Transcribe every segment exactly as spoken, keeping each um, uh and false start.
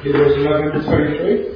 Hebrews eleven twenty-three.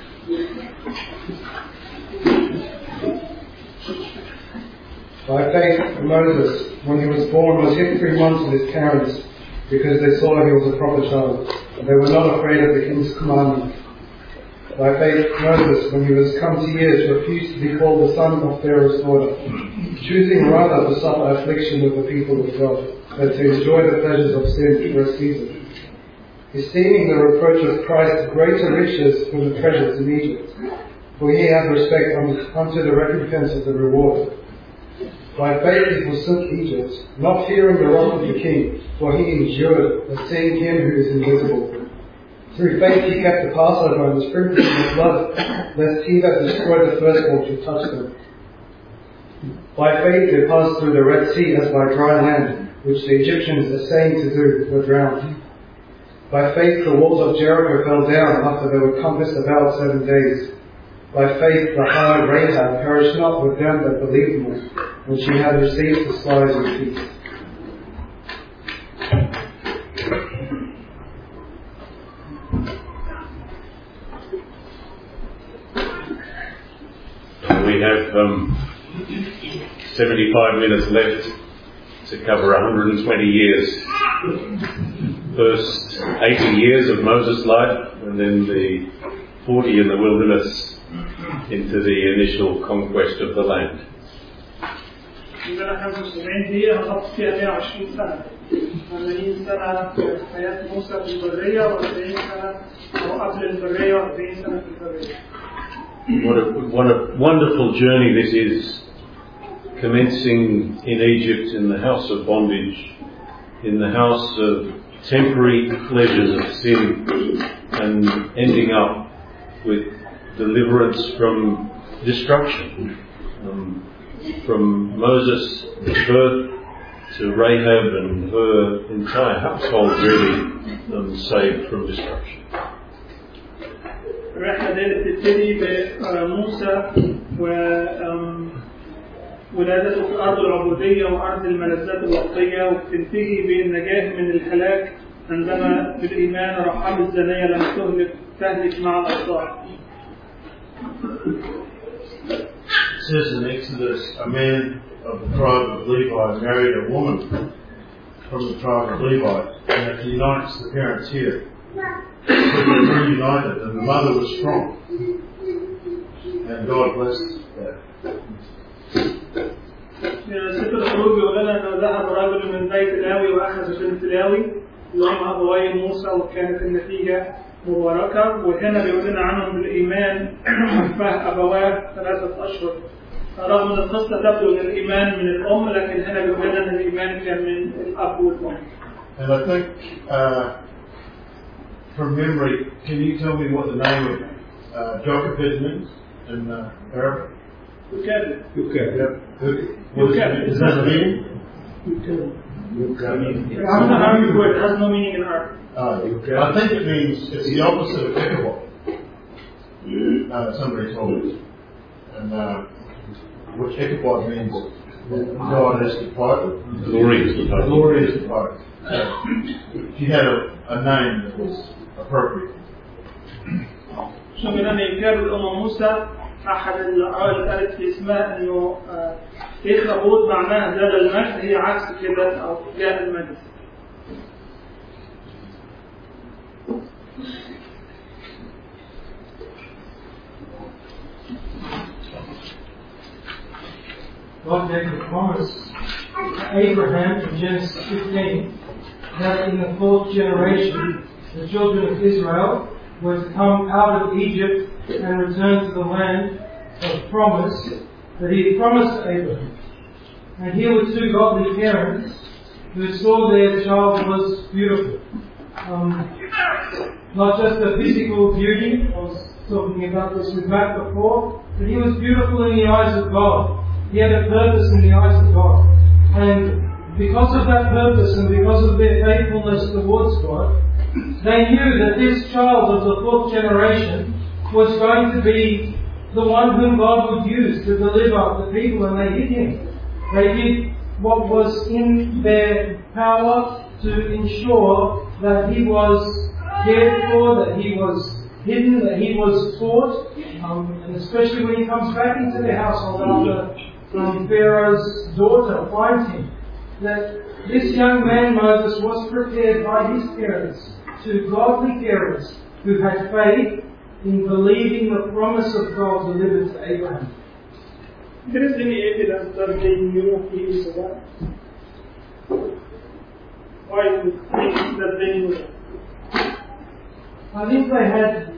By faith, Moses, when he was born, was hid three months with his parents, because they saw he was a proper child, and they were not afraid of the king's commandment. By faith, Moses, when he was come to years, refused to be called the son of Pharaoh's daughter, choosing rather to suffer affliction with the people of God, than to enjoy the pleasures of sin for a season, esteeming the reproach of Christ greater riches than the treasures in Egypt, for he had respect unto the recompense of the reward. By faith he forsook Egypt, not fearing the wrath of the king, for he endured, as seeing him who is invisible. Through faith he kept the Passover and the sprinkling of blood, lest he that destroyed the firstborn should touch them. By faith they passed through the Red Sea as by dry land, which the Egyptians, essaying to do, were drowned. By faith the walls of Jericho fell down after they were compassed about seven days. By faith the harlot Rahab perished not with them that believed in her, when she had received the spies in peace. We have um, seventy-five minutes left to cover one hundred twenty years. First eighty years of Moses' life, and then the forty in the wilderness into the initial conquest of the land. عندنا خمسة وسبعين دقيقة هنحط فيها مئة وعشرين سنة. ثمانين سنة في حياة موسى في البرية وأربعين سنة أو قبل البرية وأربعين سنة في البرية. What a, what a wonderful journey this is, commencing in Egypt in the house of bondage, in the house of temporary pleasures of sin, and ending up with deliverance from destruction. Um, from Moses' birth to Rahab and her entire household really um, saved from destruction. الرحلة دي بتبتدي بموسى وولادته في أرض العبودية وأرض الملذات الوقتية، وبتنتهي بالنجاة من الهلاك عندما بالإيمان رحاب الزانية لم تهلك تهلك مع الأبصار. It says in Exodus, a man of the tribe of Levi married a woman from the tribe of Levi, and it unites the parents here. So they were reunited, and the mother was strong, and God blessed that. سفر الخروج يقول لنا أنه ذهب رجل من بيت لاوي وأخذ بنت لاوي اللي هم أبوي موسى، وكانت النتيجة مباركة. وهنا بيقول لنا عنهم بالإيمان فه أبواه ثلاثة أشهر، رغم أن القصة تبدو أن الإيمان من الأم، لكن هنا بيقول لنا أن الإيمان كان من الأب والأم. And I think, uh, from memory, can you tell me what the name of uh, Jochebed means in uh, Arabic? يكذب. Yep. What is, it, is that the meaning? It's an Arabic word. It has no meaning in Arabic. Uh, I think it means it's the opposite of Ichabod. Uh, somebody told me. And uh, which Ichabod means God has departed. Glory is departed. Glory is departed. So she had a, a name that was appropriate. شو من أن يكرر أم موسى أحد الآراء اللي قالت في اسمها إنه إخابود معناها زاد المجد، هي عكس كده أو جاء المجد. God gave the promise to Abraham in Genesis fifteen that in the fourth generation the children of Israel were to come out of Egypt and return to the land of promise that he had promised to Abraham. And here were two godly parents who saw their child was beautiful. Um, not just a physical beauty, I was talking about this with Matt before, but he was beautiful in the eyes of God. He had a purpose in the eyes of God. And because of that purpose and because of their faithfulness towards God, they knew that this child of the fourth generation was going to be the one whom God would use to deliver the people, and they hid him. They did what was in their power to ensure that he was cared for, that he was hidden, that he was taught, um, and especially when he comes back into the household after um, Pharaoh's daughter finds him, that this young man Moses was prepared by his parents to godly parents who had faith in believing the promise of God delivered to Abraham. There is any evidence that they knew he is alive? Why do you think that they knew that? I think they had,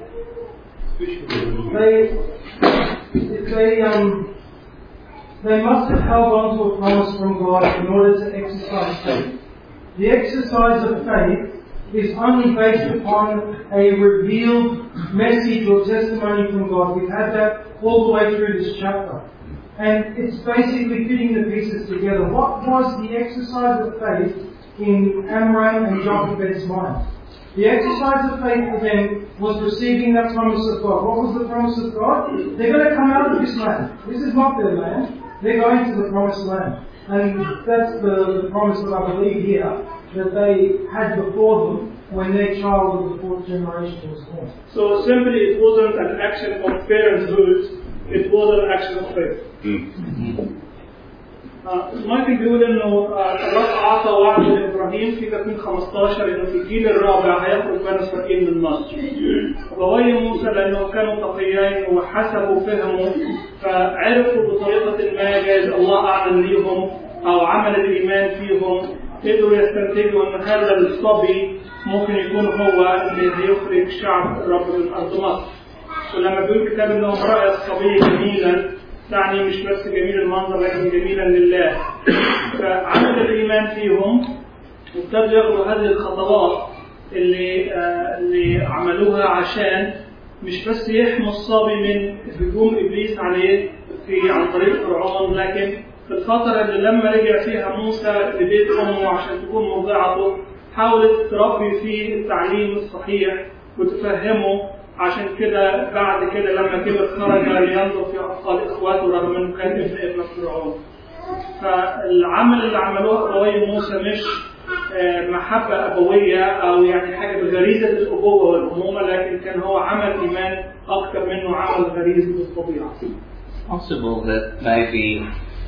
they, they, um, they must have held on to a promise from God in order to exercise faith. The exercise of faith is only based upon a revealed message or testimony from God. We've had that all the way through this chapter. And it's basically fitting the pieces together. What was the exercise of faith in Amram and Jochebed's mind? The exercise of faith for them was receiving that promise of God. What was the promise of God? They're going to come out of this land. This is not their land. They're going to the promised land. And that's the, the promise that I believe here, that they had before them when their child of the fourth generation was born. So simply it wasn't an action of parenthood, it was an action of faith. مايكل بيقول انه الرب اعطى وعد لابراهيم في تكوين خمستاشر انه في الجيل الرابع هيخرج بني اسرائيل من مصر. وبوي موسى لانهم كانوا تقيين وحسبوا فهموا فعرفوا بطريقه ما جاز الله اعلن ليهم او عمل الايمان فيهم قدروا يستنتجوا ان هذا الصبي ممكن يكون هو اللي هيخرج شعب الرب من ارض مصر. ولما بيقول الكتاب انهم راى الصبي جميلا يعني مش بس جميل المنظر لكن جميلا لله. فعمل الايمان فيهم وابتدوا ياخذوا هذه الخطوات اللي آه اللي عملوها عشان مش بس يحموا الصبي من هجوم ابليس عليه في عن طريق فرعون، لكن في الفتره اللي لما رجع فيها موسى لبيت امه عشان تكون مرضعته حاولت تربي فيه التعليم الصحيح وتفهمه. عشان كده بعد كده لما كبر خرج لينظر في اطفال اخواته رغم انه كان ابن ابن فرعون. فالعمل اللي عملوه ابوي موسى مش محبه ابويه او يعني حاجه بغريزه الابوه والامومه، لكن كان هو عمل ايمان اكثر منه عمل غريزه الطبيعه. Possible that maybe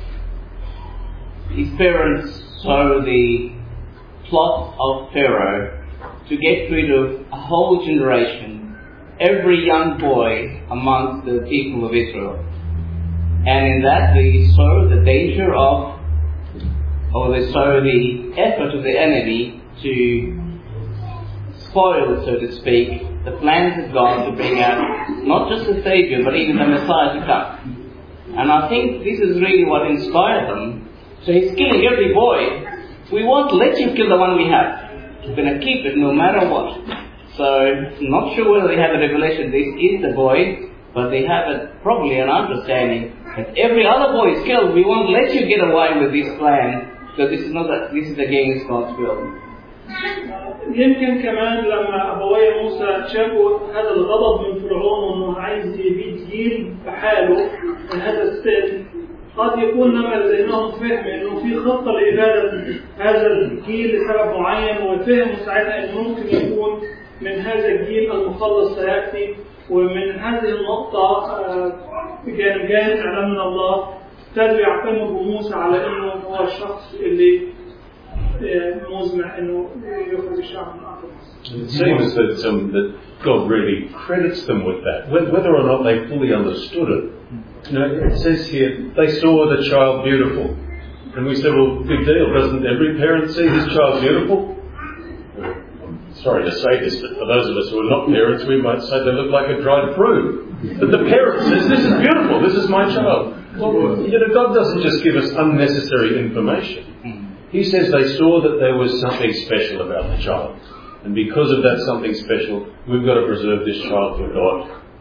his parents saw the plot of Pharaoh to get rid of a whole generation, every young boy amongst the people of Israel. And in that they saw the danger of, or they saw the effort of the enemy to spoil, so to speak, the plans of God to bring out not just the Savior, but even the Messiah to come. And I think this is really what inspired them. So he's killing every boy. We won't let you kill the one we have. We're going to keep it no matter what. So, I'm not sure whether they have a revelation this is the boy, but they have a, probably an understanding that every other boy is killed. We won't let you get away with this plan, because this is not a, this is against God's will. يمكن كمان لما أبوي موسى شافوا هذا الغضب من فرعون وإنه عايز يبيد جيل بحاله من هذا السن، قد يكون لما لدينهم فهم إنه في خطة لإبادة هذا الجيل لسبب معين، وفهموا ساعتها إنه ممكن يكون من هذا الجيل المخلص سيأتي. ومن هذه النقطة كان جاء إعلان من الله ابتدوا يعتمدوا بموسى على إنه هو الشخص اللي مزمع إنه يخرج الشعب من أرض مصر. It seems that, um, that God really credits them with that, whether or not they fully understood it. You know, it says here they saw the child beautiful, and we said, well, big deal. Doesn't every parent see his child beautiful? Sorry to say this, but for those of us who are not parents, we might say they look like a dried fruit. But the parent says, this is beautiful, this is my child. Well, you know, God doesn't just give us unnecessary information. He says they saw that there was something special about the child. And because of that something special, we've got to preserve this child for God.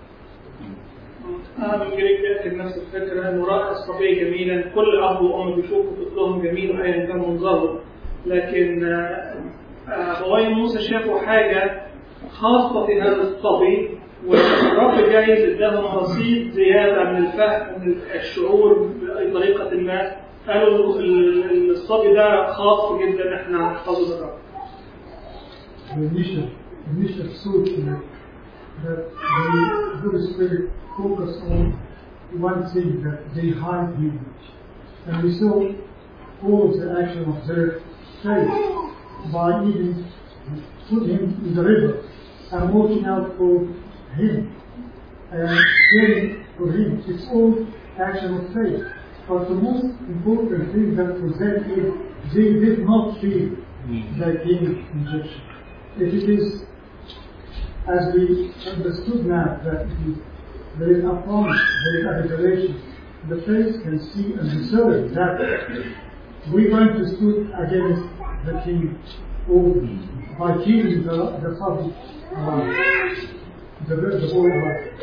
أنا من قريب يأكد نفس الفكرة إنه رأى الصبي جميلا، كل أب وأم بيشوفوا طفلهم جميل أيا كان منظره، لكن أبوي موسى شافوا حاجة خاصة في هذا الصبي، والرب جايز اداهم رصيد زيادة من الفهم من الشعور بأي طريقة ما. قالوا الصبي ده خاص جدا احنا نحفظه بالرب. initial thought here that the Holy Spirit focused on one thing, that they hide him. And we saw all of the action of their faith by even putting him in the river and watching out for him and caring for him. It's all action of faith. But the most important thing that for them is they did not feel like being Egyptian. If it is, as we understood now, that it is, there is a promise, there is a revelation, the faith can see and discern that we're going to stand against the king or by killing the, the subject alive, the, the boy alive.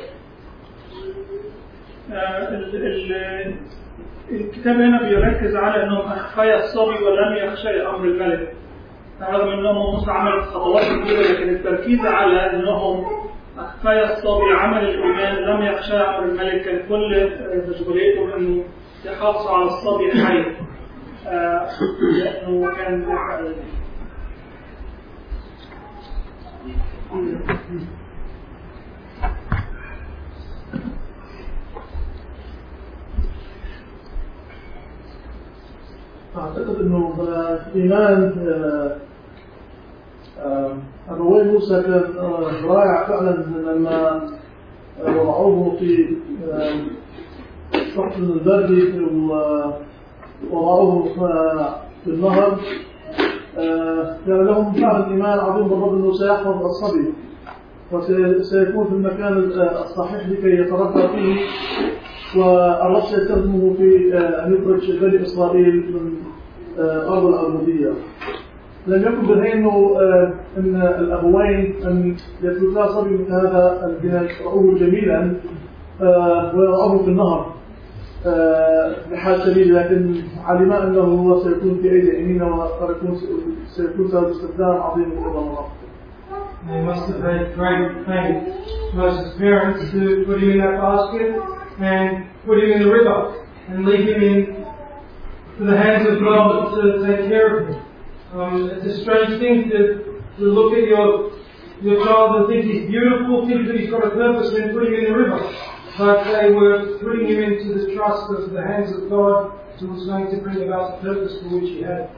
الكتاب هنا بيركز على انهم اخفيا الصبي ولم يخشى امر الملك، رغم انهم موسى عمل خطوات كبيره، لكن التركيز على انهم اخفيا الصبي عمل الايمان لم يخشى امر الملك، كان كل مشغوليتهم انه يحافظوا على الصبي حي لانه كان أعتقد أنه إيمان أبوي موسى كان رائع فعلا لما وضعوه في السطح البردي ووضعوه في النهر. كان لهم فعلا إيمان عظيم بالرب أنه سيحفظ الصبي وسيكون في المكان الصحيح لكي يتربى فيه، والرب سيستخدمه في أن يخرج بني إسرائيل من أرض العبودية. لم يكن بالهين أنه أن الأبوين أن يتركا صبي مثل هذا البناء رأوه جميلا ويضعه في النهر بحال سبيل، لكن علما أنه هو سيكون في أيدي أمينة وسيكون سيكون سبب استخدام عظيم من قبل الله. They must have had great faith to his parents to put him in that basket and put him in the river and leave him in to the hands of God to take care of him. Um, it's a strange thing to, to look at your your child and think he's beautiful, think that he's got a purpose, and then put him in the river. But they were putting him into the trust of the hands of God, who was going to bring about the purpose for which he had.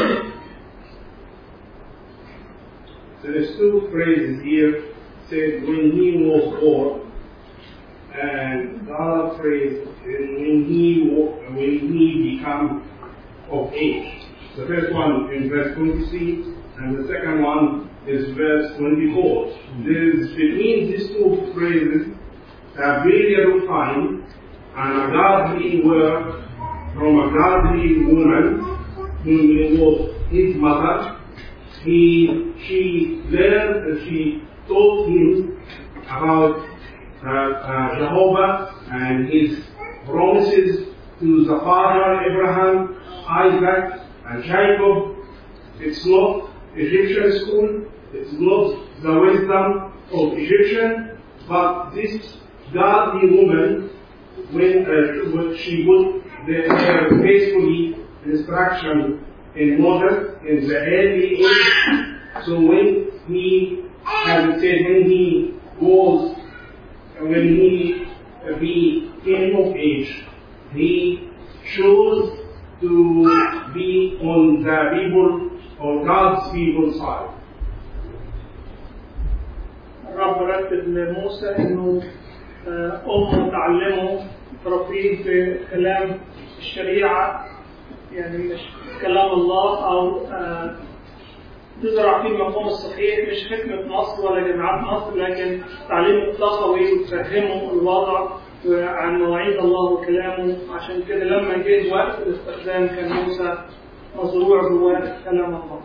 So there's two phrases here. Said when he was born, and the other phrase when he when he become of age. The first one in verse twenty-three, and the second one is verse twenty-four. There's between these two phrases a very refined and a godly word from a godly woman who was his mother. He she learned and she taught him about uh, uh, Jehovah and his promises to the father Abraham, Isaac, and Jacob. It's not Egyptian school, it's not the wisdom of Egyptian, but this godly woman, when, uh, when she put the faithfully instruction in Moses in the early age. So when he, as it said, when he was, when he uh, became of age, he chose to be on the people or God's people side. الرب رتب لموسى انه امه تعلمه تربيه في كلام الشريعه، يعني مش كلام الله او تزرع فيه المفهوم الصحيح، مش حكمه مصر ولا جامعات مصر، لكن تعليم التقوي وتفهمه الوضع عن مواعيد الله وكلامه. عشان كده لما جه وقت الاستخدام كان موسى مزروع جواه كلام الله.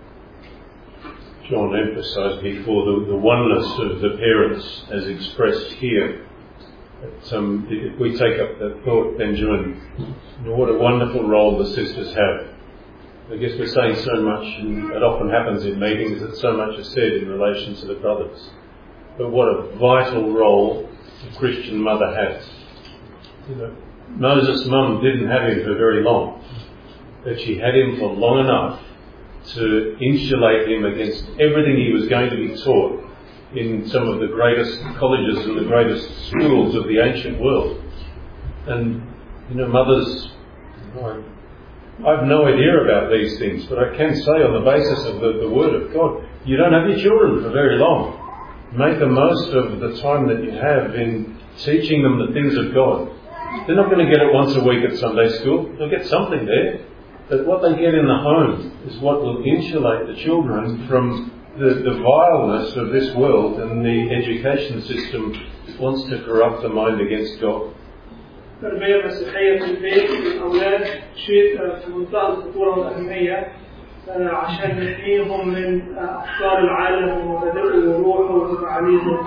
John emphasized before the, the oneness of the parents as expressed here. But, um, if we take up that thought, Benjamin, you know, what a wonderful role the sisters have. I guess we're saying so much, and it often happens in meetings that so much is said in relation to the brothers. But what a vital role a Christian mother has. You know, Moses' mum didn't have him for very long, but she had him for long enough to insulate him against everything he was going to be taught in some of the greatest colleges and the greatest schools of the ancient world. And, you know, mothers, I have no idea about these things, but I can say on the basis of the, the Word of God, you don't have your children for very long. Make the most of the time that you have in teaching them the things of God. They're not going to get it once a week at Sunday school. They'll get something there. But what they get in the home is what will insulate the children from the, the vileness of this world and the education system that wants to corrupt the mind against God. التربية المسيحية في البيت للأولاد شيء في منتهى الخطورة والأهمية عشان نحميهم من أفكار العالم ومبادئه وروحه وتعاليمه.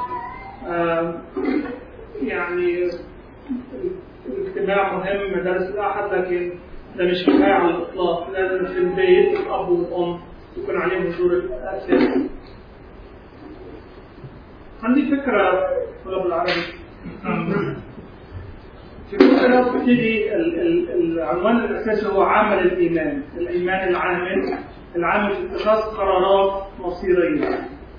يعني الاجتماع مهم مدارس الأحد، لكن ده مش كفاية على الإطلاق. لازم في البيت الأب والأم يكون عليهم دور الأساسي. عندي فكرة طلب العربي. في كل نقطة بتيجي العنوان الأساسي هو عمل الإيمان، الإيمان العامل، العامل في اتخاذ قرارات مصيرية.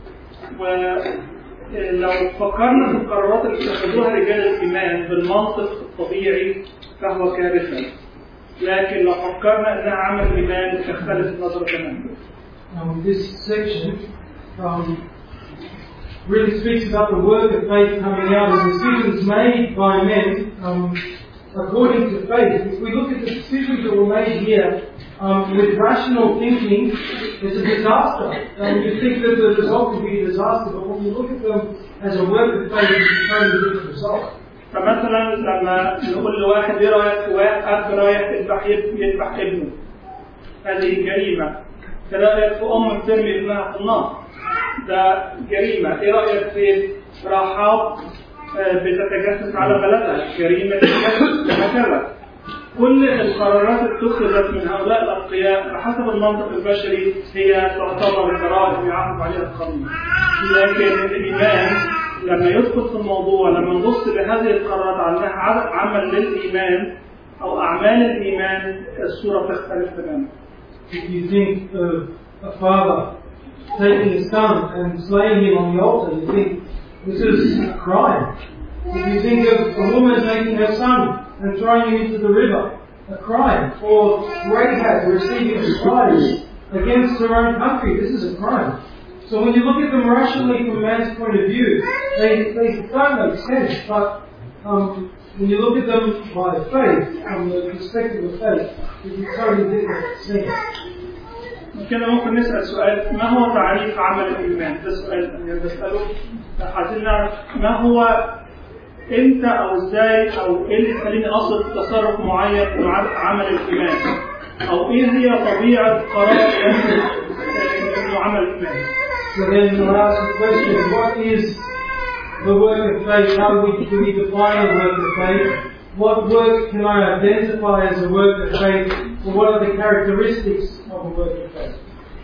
ولو فكرنا في القرارات اللي اتخذوها رجال الإيمان بالمنطق الطبيعي فهو كارثة. لكن لو فكرنا أنها عمل إيمان تختلف النظرة تماما. Um, this section um, really speaks about the work of faith coming out of decisions made by men um, according to faith. If we look at the decisions that were made here um, with rational thinking, it's a disaster. Um, you think that the result would be a disaster, but when you look at them as a work of faith, it's a totally different result. فمثلا لما نقول لواحد ايه رايك في واحد رايح يذبح يذبح ابنه، هذه جريمه. ايه رايك في ام ترمي ابنها في النار؟ ده جريمه. ايه رايك في رحاب بتتجسس على بلدها؟ جريمه تتجسس وهكذا. كل القرارات اتخذت من هؤلاء الاتقياء بحسب المنطق البشري هي تعتبر جرائم يعاقب عليها القانون. لكن الايمان لما يدخل في الموضوع، لما نبص لهذه القرارات عنها عمل للإيمان أو أعمال الإيمان، الصورة تختلف تماما. If you think of a father taking his son and slaying him on the altar, you think this is a crime. If you think of a woman taking her son and throwing him into the river, a crime. Or Rahab receiving a prize against her own country, this is a crime. So when you look at them rationally from man's point of view, they, they don't make sense. But um, when you look at them by faith, from the perspective of faith, it's a totally different thing. كده ممكن نسأل سؤال، ما هو تعريف عمل الإيمان؟ ده سؤال أنا بسأله. عايزين نعرف ما هو إمتى أو إزاي أو إيه اللي يخليني أصل تصرف معين في عمل الإيمان؟ أو إيه هي طبيعة قرار إنه عمل الإيمان؟ So then I'll ask the question, what is the work of faith? How do we, do we define the work of faith? What work can I identify as a work of faith? Or what are the characteristics of a work of faith?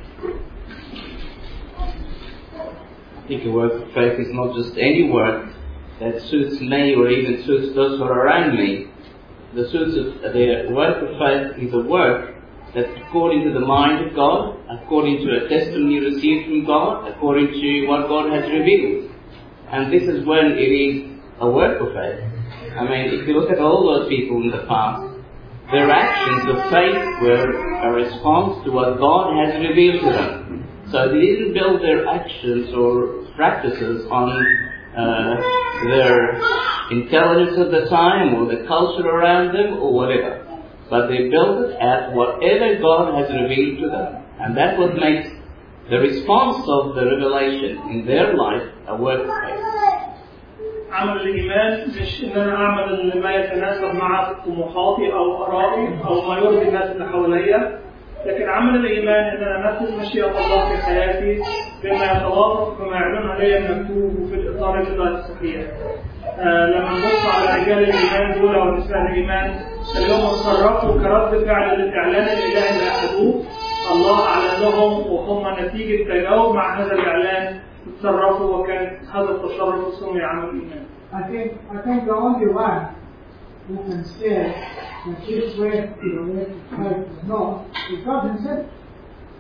I think a work of faith is not just any work that suits me or even suits those who are around me. The, suits of, the work of faith is a work that's according to the mind of God, according to a testimony received from God, according to what God has revealed. And this is when it is a work of faith. I mean, if you look at all those people in the past, their actions of faith were a response to what God has revealed to them. So they didn't build their actions or practices on uh, their intelligence at the time or the culture around them or whatever. But they built it at whatever God has revealed to them. And that's what makes the response of the revelation in their life a work of faith. عمل الإيمان مش إن أنا أعمل ما يتناسب مع طموحاتي أو آرائي أو ما يرضي الناس اللي حواليا، لكن عمل الإيمان إن أنا أنفذ مشيئة الله في حياتي بما يتوافق بما يعلن علي المكتوب في الإطار الإلهي الصحيح. آه لما نبص على رجال الإيمان دول أو نساء الإيمان اليوم تصرفوا كرد فعل للإعلان الإلهي اللي أخذوه، الله أعلن لهم وهم نتيجة تجاوب مع هذا الإعلان تصرفوا وكان هذا التصرف سمي عمل الإيمان. I think I think the only one who can say that this way the way to fight is not is God Himself.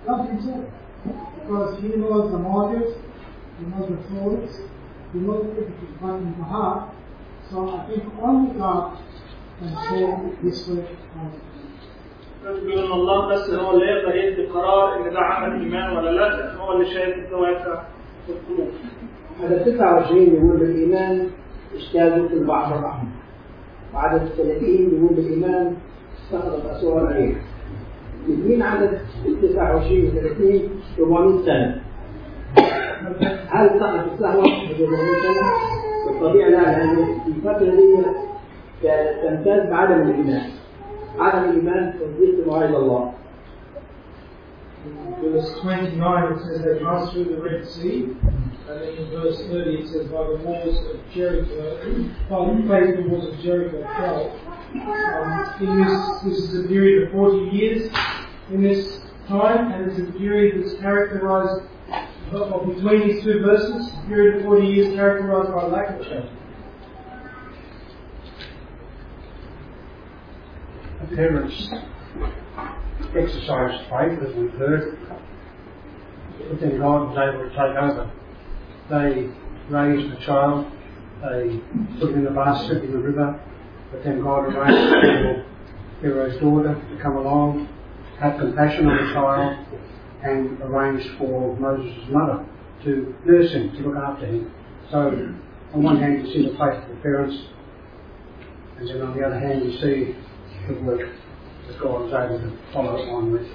God himself. Because he knows the motives, he knows the thoughts, he knows everything but in the heart. So I think only God can solve this way of بيقول ان الله بس هو اللي يقدر يدي قرار ان ده عمل ايمان ولا لا، لكن هو اللي شايف الدوافع في القلوب. عدد تسعة وعشرين يقول بالإيمان اجتازوا في البعض بعض. وعدد ثلاثين يقول بالإيمان سقطت أسوار العين. الاثنين عدد تسعة وعشرين و ثلاثين أربعمائة سنة. هل سقط السهوة ب أربعمائة سنة؟ بالطبيعة لا، لأن الفترة دي تمتاز بعدم الإيمان. عدم الإيمان تصديق بمواعيد الله. In verse twenty-nine it says they passed through the Red Sea, and then in verse thirty it says by the walls of Jericho, by the faith the walls of Jericho fell. Um, in this, this is a period of forty years in this time, and it's a period that's characterized, well, between these two verses, a period of forty years characterized by lack of faith. The parents exercised faith, as we've heard, but then God was able to take over. They raised the child, they put him in a basket in the river, but then God arranged for Pharaoh's daughter to come along, have compassion on the child, and arranged for Moses' mother to nurse him, to look after him. So, on one hand you see the faith of the parents, and then on the other hand you see the work that God was able to follow on with.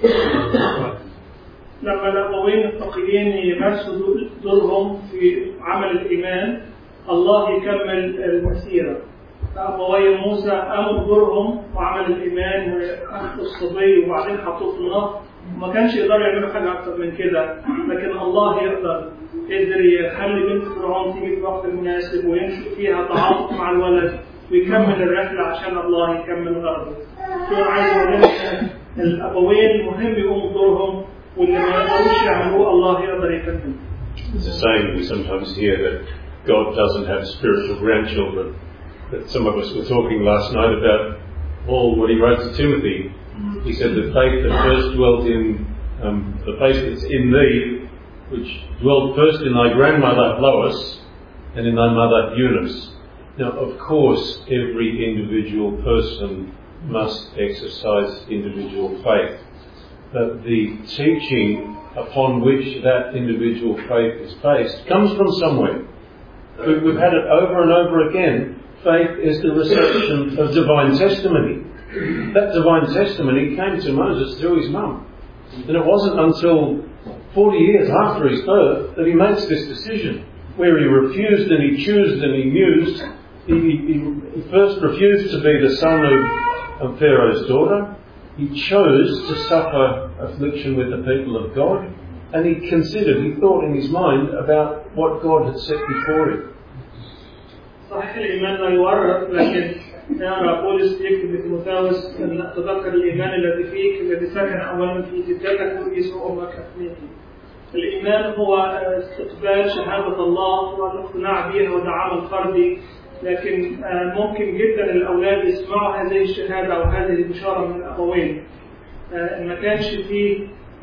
لما الأبوين الفقيرين يمارسوا دورهم في عمل الإيمان، الله يكمل المسيرة. فأبوي موسى قاموا بدورهم وعمل الإيمان وأخذوا الصبي وبعدين حطوه في النهر، وما كانش يقدروا يعملوا حاجة أكتر من كده، لكن الله يقدر قدر يخلي بنت فرعون تيجي في الوقت المناسب ويمشي فيها تعاطف مع الولد ويكمل الرحلة عشان الله يكمل غرضه. شو عايز أقول لك؟ الأبوين مهم يقوموا بدورهم واللي ما يقدروش يعملوه الله يقدر يكمل. It's a saying we sometimes hear that God doesn't have spiritual grandchildren. That some of us were talking last night about Paul when he wrote to Timothy. He said the faith that first dwelt in um, the faith that's in thee, which dwelt first in thy grandmother Lois and in thy mother Eunice. Now, of course, every individual person must exercise individual faith. But the teaching upon which that individual faith is based comes from somewhere. We've had it over and over again. Faith is the reception of divine testimony. That divine testimony came to Moses through his mum. And it wasn't until forty years after his birth that he makes this decision, where he refused and he chose and he mused. He, he, he first refused to be the son of, of Pharaoh's daughter. He chose to suffer affliction with the people of God, and he considered, he thought in his mind about what God had set before him. صحيح الإيمان لا يورث، لكن نرى بولس يكتب لتيموثاوس أن تذكر الإيمان الذي فيك الذي سكن أولا في جدتك ويسوع أمك أثنيتي. الإيمان هو استقبال شهادة الله والاقتناع بها وده عمل فردي، لكن ممكن جدا الأولاد يسمعوا هذه الشهادة أو هذه البشارة من الأبوين. ما كانش فيه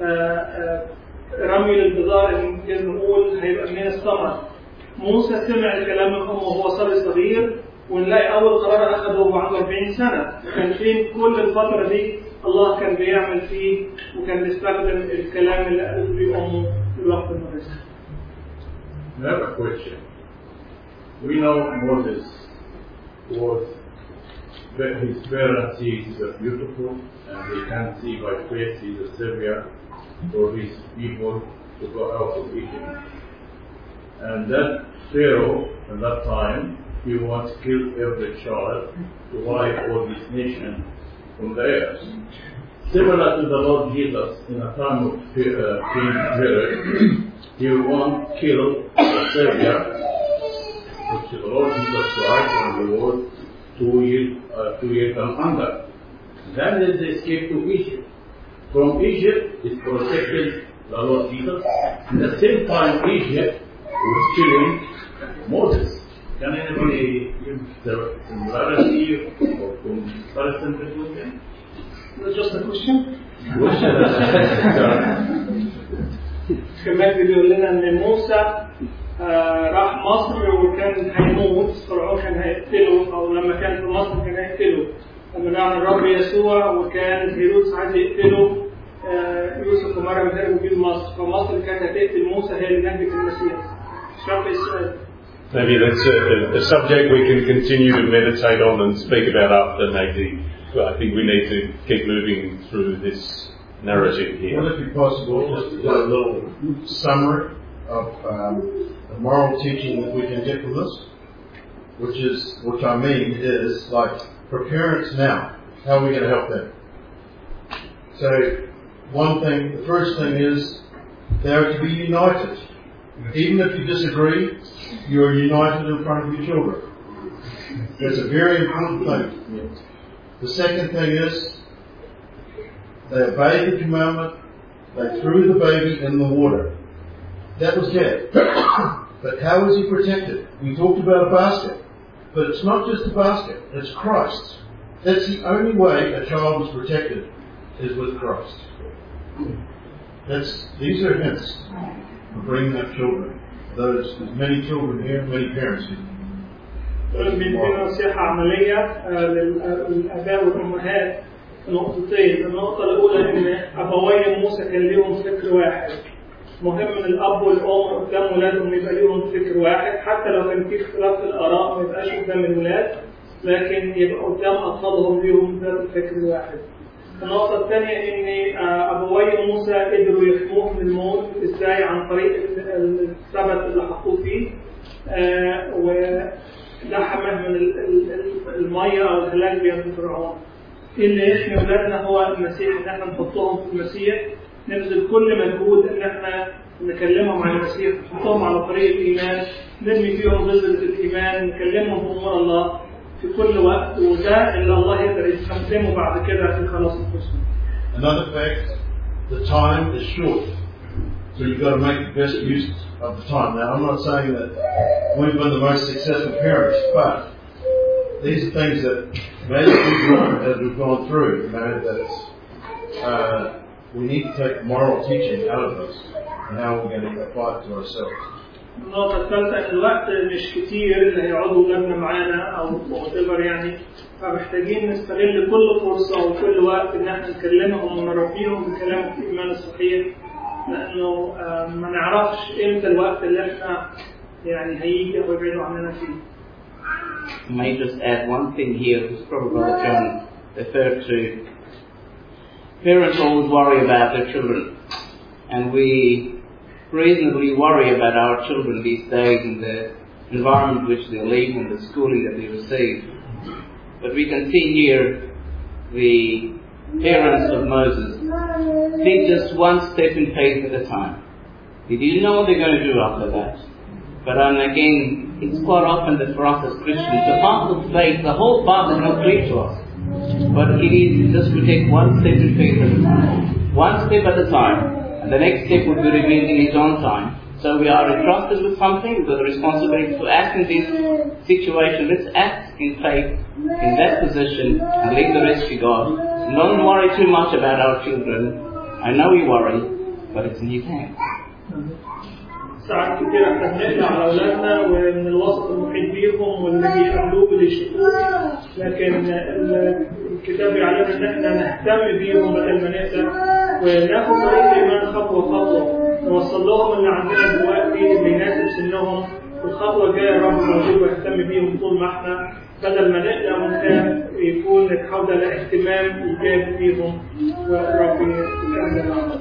رمي للبذار إن نقول هيبقى من الثمر. موسى سمع الكلام من أمه وهو صبي صغير، ونلاقي أول قرار أخذه وهو عنده أربعين سنة. كان فين كل الفترة دي الله كان بيعمل فيه وكان بيستخدم الكلام اللي قاله فيه أمه في الوقت المناسب. I have a question. We know Moses was, his parents, he is beautiful and they can see by faith he is a savior for his people to go out of Egypt. And that Pharaoh, at that time, he wants to kill every child to wipe all this nation from the earth. Similar to the Lord Jesus, in a time of uh, King Herod, he wants to kill the Savior, which is the Lord Jesus Christ, and he was two years, uh, two years and under. Then they escaped to Egypt. From Egypt, it protected the Lord Jesus. At the same time, Egypt was killing Moses. Can anybody give the similarity or comparison between them? Just a question? Question. كمان بيقول لنا ان موسى آه راح مصر وكان هيموت، فرعون كان هيقتله، او لما كان في مصر كان هيقتله. لما نعم الرب يسوع وكان هيرودس عايز يقتله آه يوسف ومريم هربوا بيه مصر، فمصر كانت هتقتل موسى هي اللي نجت المسيح. شرح السؤال. Maybe that's a, a subject we can continue to meditate on and speak about after maybe. But I think we need to keep moving through this narrative here. Would it be possible just to do a little summary of um, the moral teaching that we can get from this? Which is, which I mean is like for parents now, how are we going to help them? So one thing, the first thing is they are to be united. Even if you disagree, you are united in front of your children. That's a very important thing. The second thing is they obeyed the commandment, they threw the baby in the water. That was dead. But how was he protected? We talked about a basket. But it's not just a basket, it's Christ. That's the only way a child is protected, is with Christ. That's, these are hints for bringing up children. There's, there's many children here, many parents here. بندينا نصيحة عملية للآباء والأمهات في نقطتين. النقطة الأولى إن أبوي موسى كان لهم فكر واحد. مهم إن الأب والأم قدام ولادهم يبقى لهم فكر واحد، حتى لو كان في اختلاف في الآراء ما يبقاش قدام الولاد، لكن يبقى قدام أطفالهم لهم فكر واحد. النقطة الثانية إن أبوي موسى قدروا يحموه من الموت إزاي؟ عن طريق السبت اللي حطوه فيه ولحمه من المية أو الهلاك بيد فرعون. اللي يحمي ولادنا هو المسيح، إن احنا نحطهم في المسيح، نبذل كل مجهود إن احنا نكلمهم عن المسيح، نحطهم على طريق الإيمان، نرمي فيهم بذرة الإيمان، نكلمهم بأمور الله في كل وقت، وده اللي الله يقدر يستخدمه بعد كده في خلاص النفوس. Another fact, the time is short, so you've got to make the best use of the time. Now, I'm not saying that we've been the most successful parents, but these are things that maybe we've learned as we've gone through. You know, that uh, we need to take moral teaching out of this and how we're going to apply it to ourselves. النقطة الثالثة إن الوقت مش كتير اللي هيقعدوا ولادنا معانا أو whatever يعني، فمحتاجين نستغل كل فرصة وكل وقت إن احنا نكلمهم ونربيهم بكلام الإيمان الصحيح، لأنه ما نعرفش إمتى الوقت اللي احنا يعني هيجي أو يبعدوا عننا فيه. I may just add one thing here, which probably Brother John referred to. Parents always worry about their children, and we reasonably worry about our children these days in the environment which they live and the schooling that they receive. But we can see here the parents of Moses take just one step in faith at a time. They didn't know what they're going to do after that. But um, again, it's quite often that for us as Christians, the path of faith, the whole path is not clear to us. But it is just we take one step in faith at a time. One step at a time. And the next step would be revealed in His own time. So we are entrusted with something, with the responsibility to act in this situation. Let's act in faith, in that position, and leave the rest to God. And don't worry too much about our children. I know you worry, but it's in His hands. ساعات كتير احنا بنقلق على اولادنا ومن الوسط المحيط بيهم واللي بيقابلوه واللي يشوفوه، لكن الكتاب يعلمنا ان احنا نهتم بيهم بدل ما نقلق وناخد طريق الايمان خطوه خطوه، نوصل لهم اللي عندنا دلوقتي اللي يناسب سنهم، والخطوه الجايه الرب موجود ويهتم بيهم طول ما احنا بدل ما نقلق ونخاف يكون نتحول لاهتمام ايجابي بيهم والرب يكمل معنا.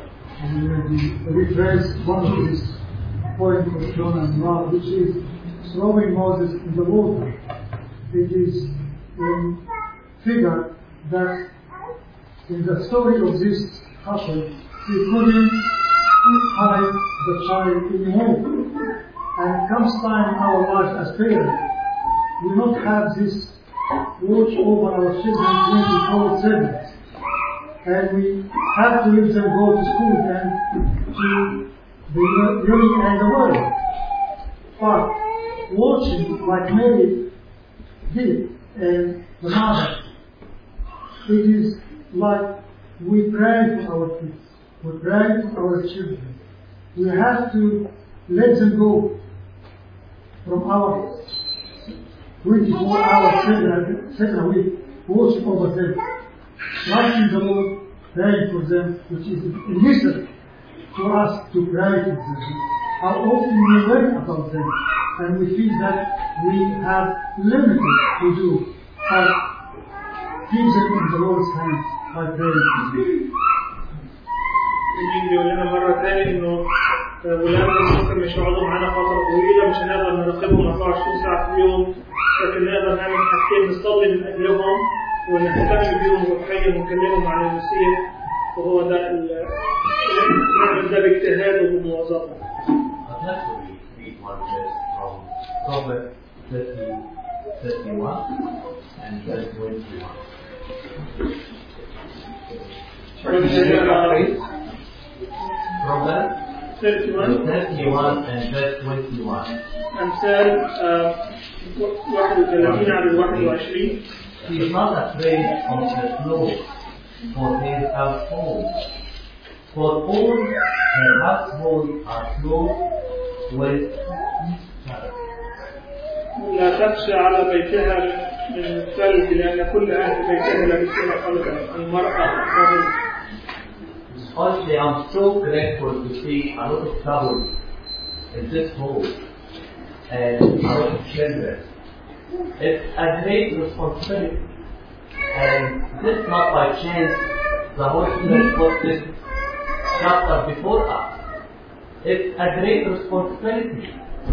Point of Jonah and Ra, which is throwing Moses in the water. It is in figure that in the story of this couple, he couldn't hide the child anymore. And comes time in our life as parents, we don't have this watch over our children twenty-four seven. And we have to let them go to school and to the learning and the world. But watching like Mary did and the mother, it is like we pray for our kids, we pray for our children, we have to let them go from our twenty-four hour, seven, seven a week, watching over them, trusting the Lord, praying for them, which is necessary for us to pray for them. How often we learn about them, and we feel that we have limited to do, but keep them in the Lord's hands by praying. يجي بيقول لنا مرة تاني إنه ولادنا ممكن مش يقعدوا معانا فترة طويلة، مش هنقدر نراقبهم أربعة وعشرين ساعة في اليوم، لكن نقدر نعمل حاجتين: نصلي من أجلهم ونهتم بيهم روحيا ونكلمهم عن المسيح، وهو ده نعمل ده باجتهاد وبمواظبة. I'd like to read one verse from Proverbs thirty, thirty-one and verse twenty-one. Proverbs thirty-one thirty-one and verse twenty-one. أمثال واحد وثلاثين على واحد وعشرين. He is not afraid of the floor for his household, for all her household are clothed with each لا تخشى على بيتها من الثلج لأن كل أهل بيتها لابسين قلبا. المرأة الرجل. Honestly, I'm so grateful to see a lot of trouble in this home and a lot of children. It's a great responsibility, and this not by chance. The Holy Spirit put this chapter before us. It's a great responsibility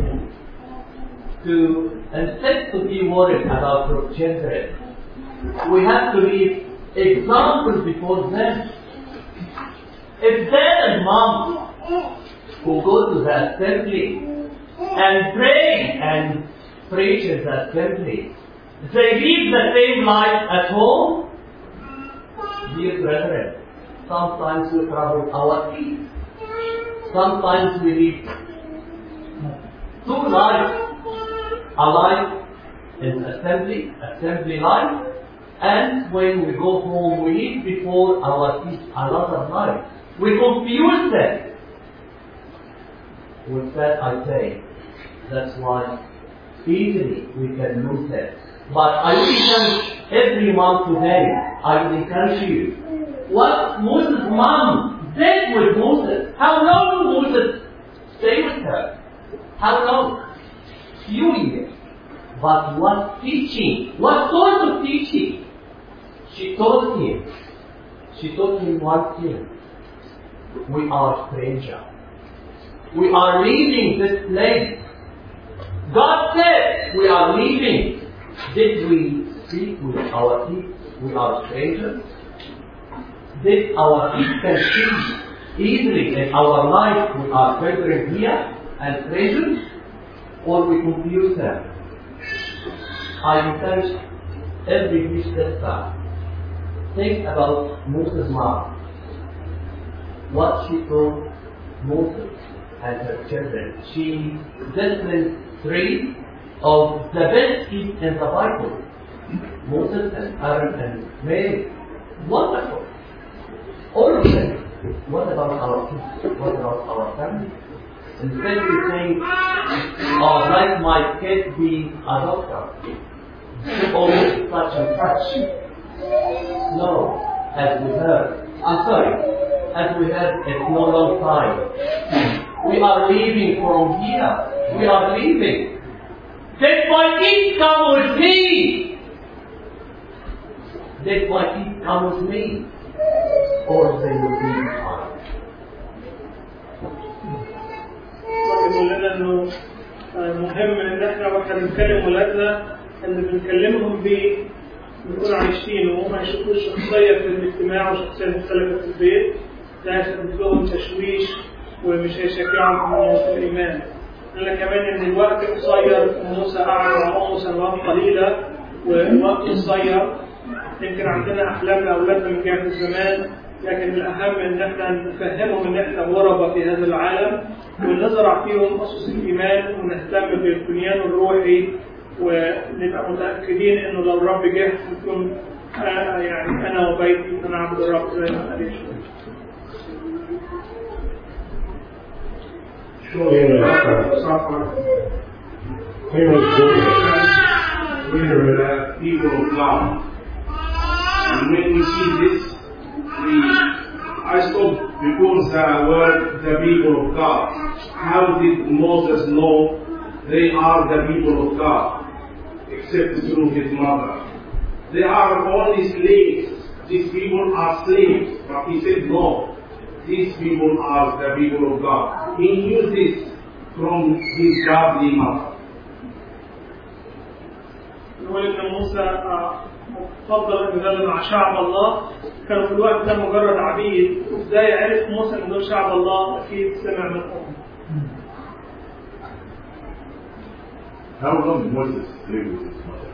to, instead to be worried about your children, we have to leave examples before them. If dad and mom who go to the assembly and pray and preach in the assembly, they live the same life at home, dear brethren, sometimes we trouble our feet. Sometimes we live two lives, a life in assembly, assembly life, and when we go home, we live before our feet another life. We confuse them. With that I say, that's why easily we can lose them. But I will encourage every mom today, I will encourage you. What Moses' mom did with Moses, how long Moses stayed with her? How long? Few years. But what teaching? What sort of teaching? She taught him. She taught him one thing. We are strangers. We are leaving this place. God said we are leaving. Did we speak with our feet? We are strangers. Did our feet can see easily in our life we are children here and strangers? Or we confuse them? I encourage every sister, think about Moses' mom. What she told Moses and her children. She disciplined three of the best kids in the Bible. Moses and Aaron and Mary. Wonderful. All of them. What about our kids? What about our family? Instead we think, oh, let my kid be a doctor. Or such and such. No, as we heard. I'm sorry. As we heard, it's no long time. We are leaving from here. We are leaving. Did my kids come with me? Did my kids come with me? Or they will be behind. يقول لنا انه مهم ان احنا واحنا بنكلم ولادنا اللي بنكلمهم بيه بنكون عايشين وهم يشوفوا شخصيه في الاجتماع وشخصيه مختلفه في البيت، ده هيسبب لهم تشويش ومش هيشجعهم في الايمان. قال كمان ان الوقت قصير، موسى قعد مع امه سنوات قليله ووقت قصير. يمكن عندنا احلام لاولادنا من جهه الزمان، لكن الاهم ان احنا نفهمهم ان احنا غرباء في هذا العالم ونزرع فيهم اسس الايمان ونهتم بالبنيان الروحي ونبقى متاكدين انه لو الرب جه نكون آه يعني انا وبيتي نعبد الرب زي ما قال يشوع. We are the people of God. And when we see this, we, I stop because the word the people of God. How did Moses know they are the people of God? Except through his mother. They are only slaves. These people are slaves. But he said no. These people are the people of God. He knew this from his godly mother. نقول ان موسى فضل ان يغلب مع شعب الله. كانوا في الوقت ده مجرد عبيد. ازاي عرف موسى ان دول شعب الله؟ اكيد سمع من امه. How long Moses lived with his mother?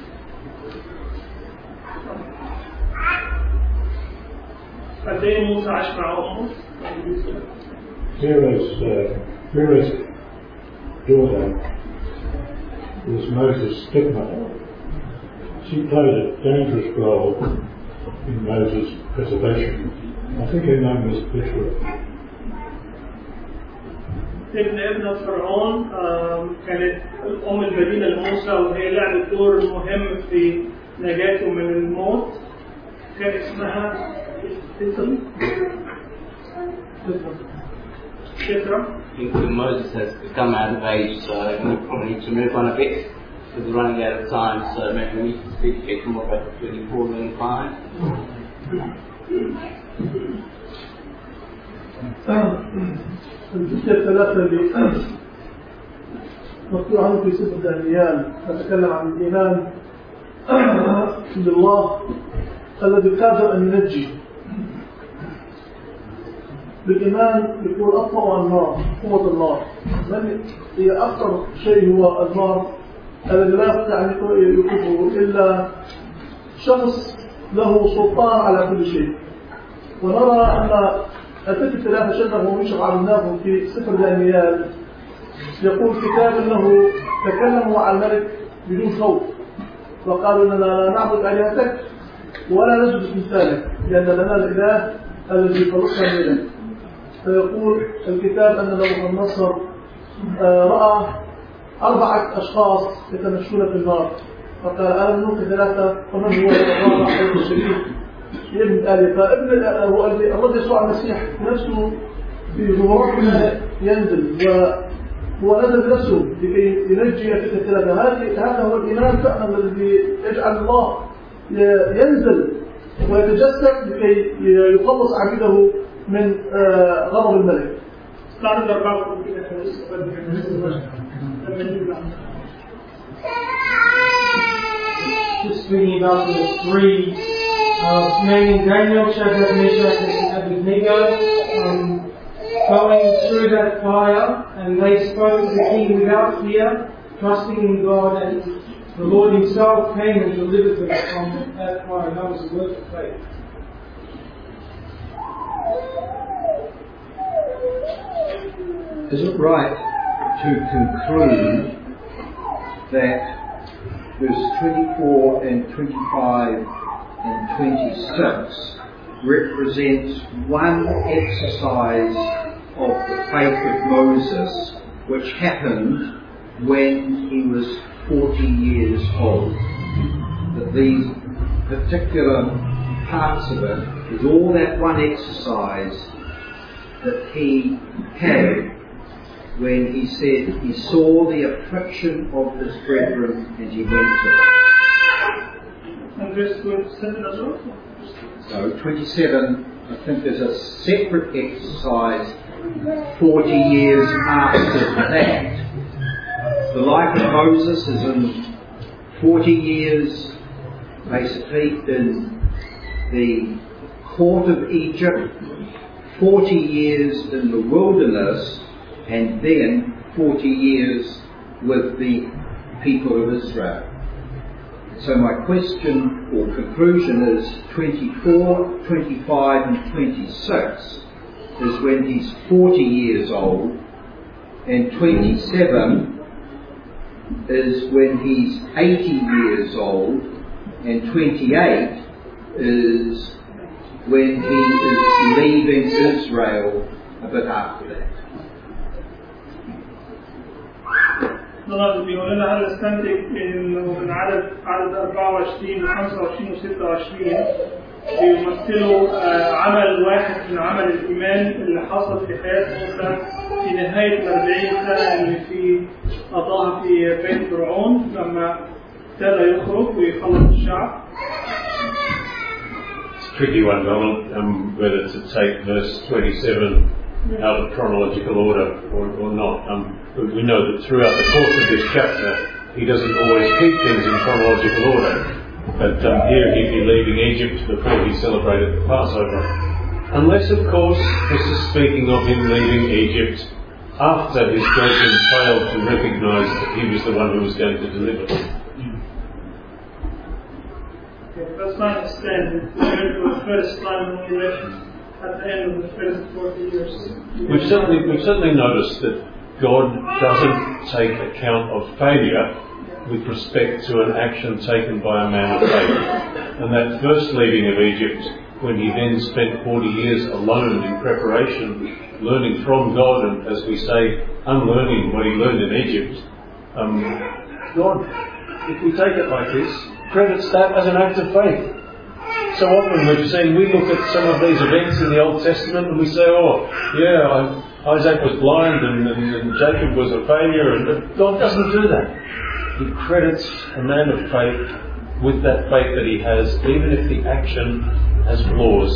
قد ايه موسى عاش مع امه؟ Pharaoh's, uh, Pharaoh's daughter was Moses' stepmother. She played a dangerous role in Moses' preservation. I think her name was Petra. ابن ابنة فرعون كانت الأم البديلة لموسى وهي لعبت دور مهم في نجاته من الموت. كان اسمها Petra. I think when Moses has become out of age, so we probably need to move on a bit because we're running out of time. So maybe we need to speak a bit more about twenty-four, twenty-five. الجزء الثلاثة اللي مكتوب عنه في سفر دانيال نتكلم عن الإيمان بالله الذي قادر أن ينجي. بالإيمان يكون أطفأ النار، قوة النار. هي أكثر شيء هو النار الذي لا يستطيع أن يوقفه إلا شخص له سلطان على كل شيء. ونرى أن الفتى الثلاثة شبه ومشغ علمناهم في سفر دانيال. يقول كتاب أنه تكلموا مع الملك بدون خوف وقالوا أننا لا نعبد آلهتك ولا نسجد مثالك لأن لنا الإله الذي خلقنا منك. فيقول الكتاب أن نبوخذ رأى أربعة أشخاص يتمشون في النار فقال أنا منك ثلاثة فمن هو الرابع أو الشريك ابن آلهة. فابن الرب يسوع المسيح نفسه في ظهوره ينزل وهو نزل نفسه لكي ينجي تلك الثلاثة. هذا هو الإيمان فعلا الذي يجعل الله ينزل ويتجسد لكي يخلص عبيده من غضب الملك. Just reading about the three uh, men, Daniel, Shadrach, Meshach, and Abednego, um, going through that fire, and they spoke to the king without fear, trusting in God, and the Lord Himself came and delivered them from that fire. That was the word of faith. Is it right to conclude that verse twenty-four and twenty-five and twenty-six represents one exercise of the faith of Moses which happened when he was forty years old? That these particular parts of it is all that one exercise that he had when he said he saw the affliction of his brethren and he went to them. And verse twenty-seven as well? So twenty-seven, I think there's a separate exercise forty years after that. The life of Moses is in forty years basically in the court of Egypt, forty years in the wilderness, and then forty years with the people of Israel. So my question or conclusion is twenty-four, twenty-five and twenty-six is when he's forty years old, and twenty-seven is when he's eighty years old, and twenty-eight is when he is leaving Israel a bit after that. دونالد بيقول لنا هل نستنتج انه من عدد عدد أربعة وعشرين و خمسة وعشرين و ستة وعشرين بيمثلوا آه عمل واحد من عمل الإيمان اللي حصل في حياة موسى في نهاية الأربعين سنة اللي في قضاها في بيت فرعون لما ابتدى يخرج ويخلص الشعب. Tricky one, Donald, um, whether to take verse twenty-seven out of chronological order or, or not. Um, we know that throughout the course of this chapter, he doesn't always keep things in chronological order. But um, here he'd be leaving Egypt before he celebrated the Passover. Unless, of course, this is speaking of him leaving Egypt after his brethren failed to recognise that he was the one who was going to deliver them. That's my understanding. It was the first time when he left at the end of the first forty years. We've certainly, we've certainly noticed that God doesn't take account of failure with respect to an action taken by a man of faith. And that first leaving of Egypt, when he then spent forty years alone in preparation, learning from God and, as we say, unlearning what he learned in Egypt, um, God, if we take it like this, credits that as an act of faith. So often we've seen, we look at some of these events in the Old Testament and we say, oh, yeah, I, Isaac was blind and, and, and Jacob was a failure, and God doesn't do that. He credits a man of faith with that faith that he has, even if the action has flaws.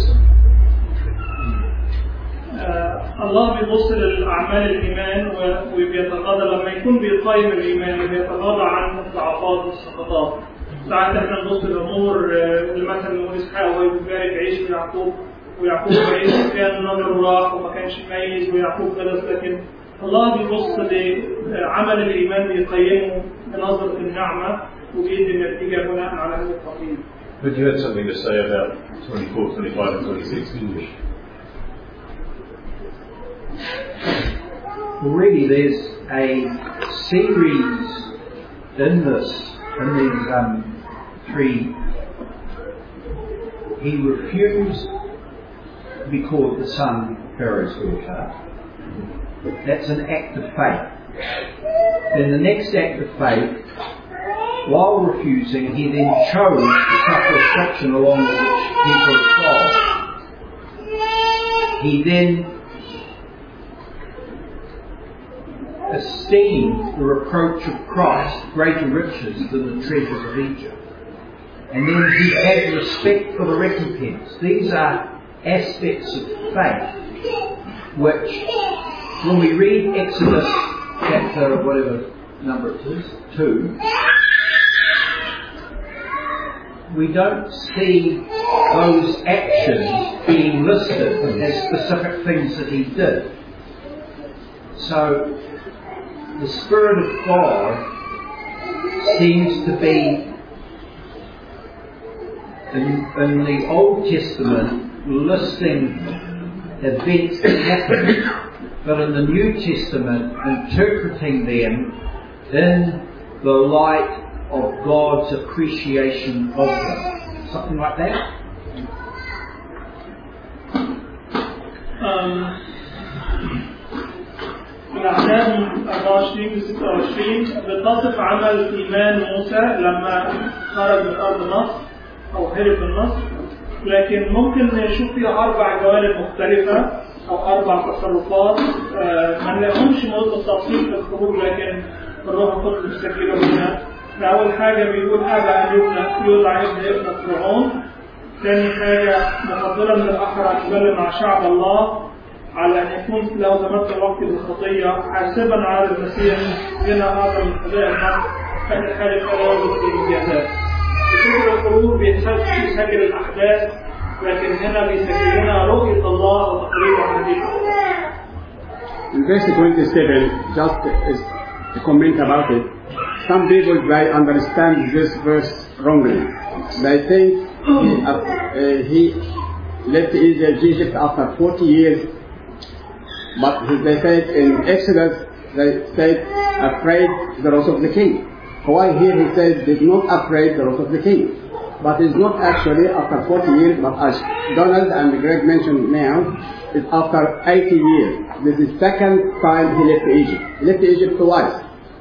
الله بيبص للأعمال الإيمان وبيتغاضى لما يكون بيقيم الإيمان وبيتغاضى عن الضعفات والسقطات. ساعات احنا نبص للأمور مثلا نقول إسحاق وهو بيبارك عيش ويعقوب ويعقوب عيش كان نظره راح وما كانش مميز ويعقوب غلط، لكن الله بيبص لعمل الإيمان بيقيمه بنظرة النعمة وبيدي النتيجة بناء على هذا التقييم. But you had something to say about twenty-four, twenty-five and twenty-six, didn't you? Already there's a series in this, in these um, three. He refused to be called the son of Pharaoh's daughter. That's an act of faith. Then the next act of faith, while refusing, he then chose to suffer affliction along with the people of God. He then esteemed the reproach of Christ greater riches than the treasures of Egypt. And then he had respect for the recompense. These are aspects of faith which, when we read Exodus chapter, whatever number it is, two, we don't see those actions being listed as specific things that he did. So, the Spirit of God seems to be in, in the Old Testament listing events that happened, but in the New Testament interpreting them in the light of God's appreciation of them. Something like that? Um, الأعداد أربعة وعشرين و ستة وعشرين بتصف عمل إيمان موسى لما خرج من أرض مصر أو هرب من مصر، لكن ممكن نشوف فيها أربع جوانب مختلفة أو أربع تصرفات ما نلاقيهمش موضوع التفصيل في الخروج، لكن الروح القدس مسجله هنا. أول حاجة بيقول أبى أن يبنى يوضع ابن ابن فرعون. ثاني حاجة مفضلا من الآخر أن يبلغ مع شعب الله على أن يكون له تمثل وقت بالخطية حاسبا على المسيح هنا أعظم من خزائن مصر، فإن حالة فلا يوجد في الإجازات. في سفر الخروج بيسجل الأحداث، لكن هنا بيسجل لنا رؤية الله وتقرير عن هذه. In verse twenty-seven, just as a comment about it, some people try to understand this verse wrongly. They think he, uh, uh, he left Egypt after forty years. But they said in Exodus, they said, afraid the wrath of the king. Why here he says, did not afraid the wrath of the king. But it's not actually after forty years, but as Donald and Greg mentioned now, it's after eighty years. This is the second time he left Egypt. He left Egypt twice.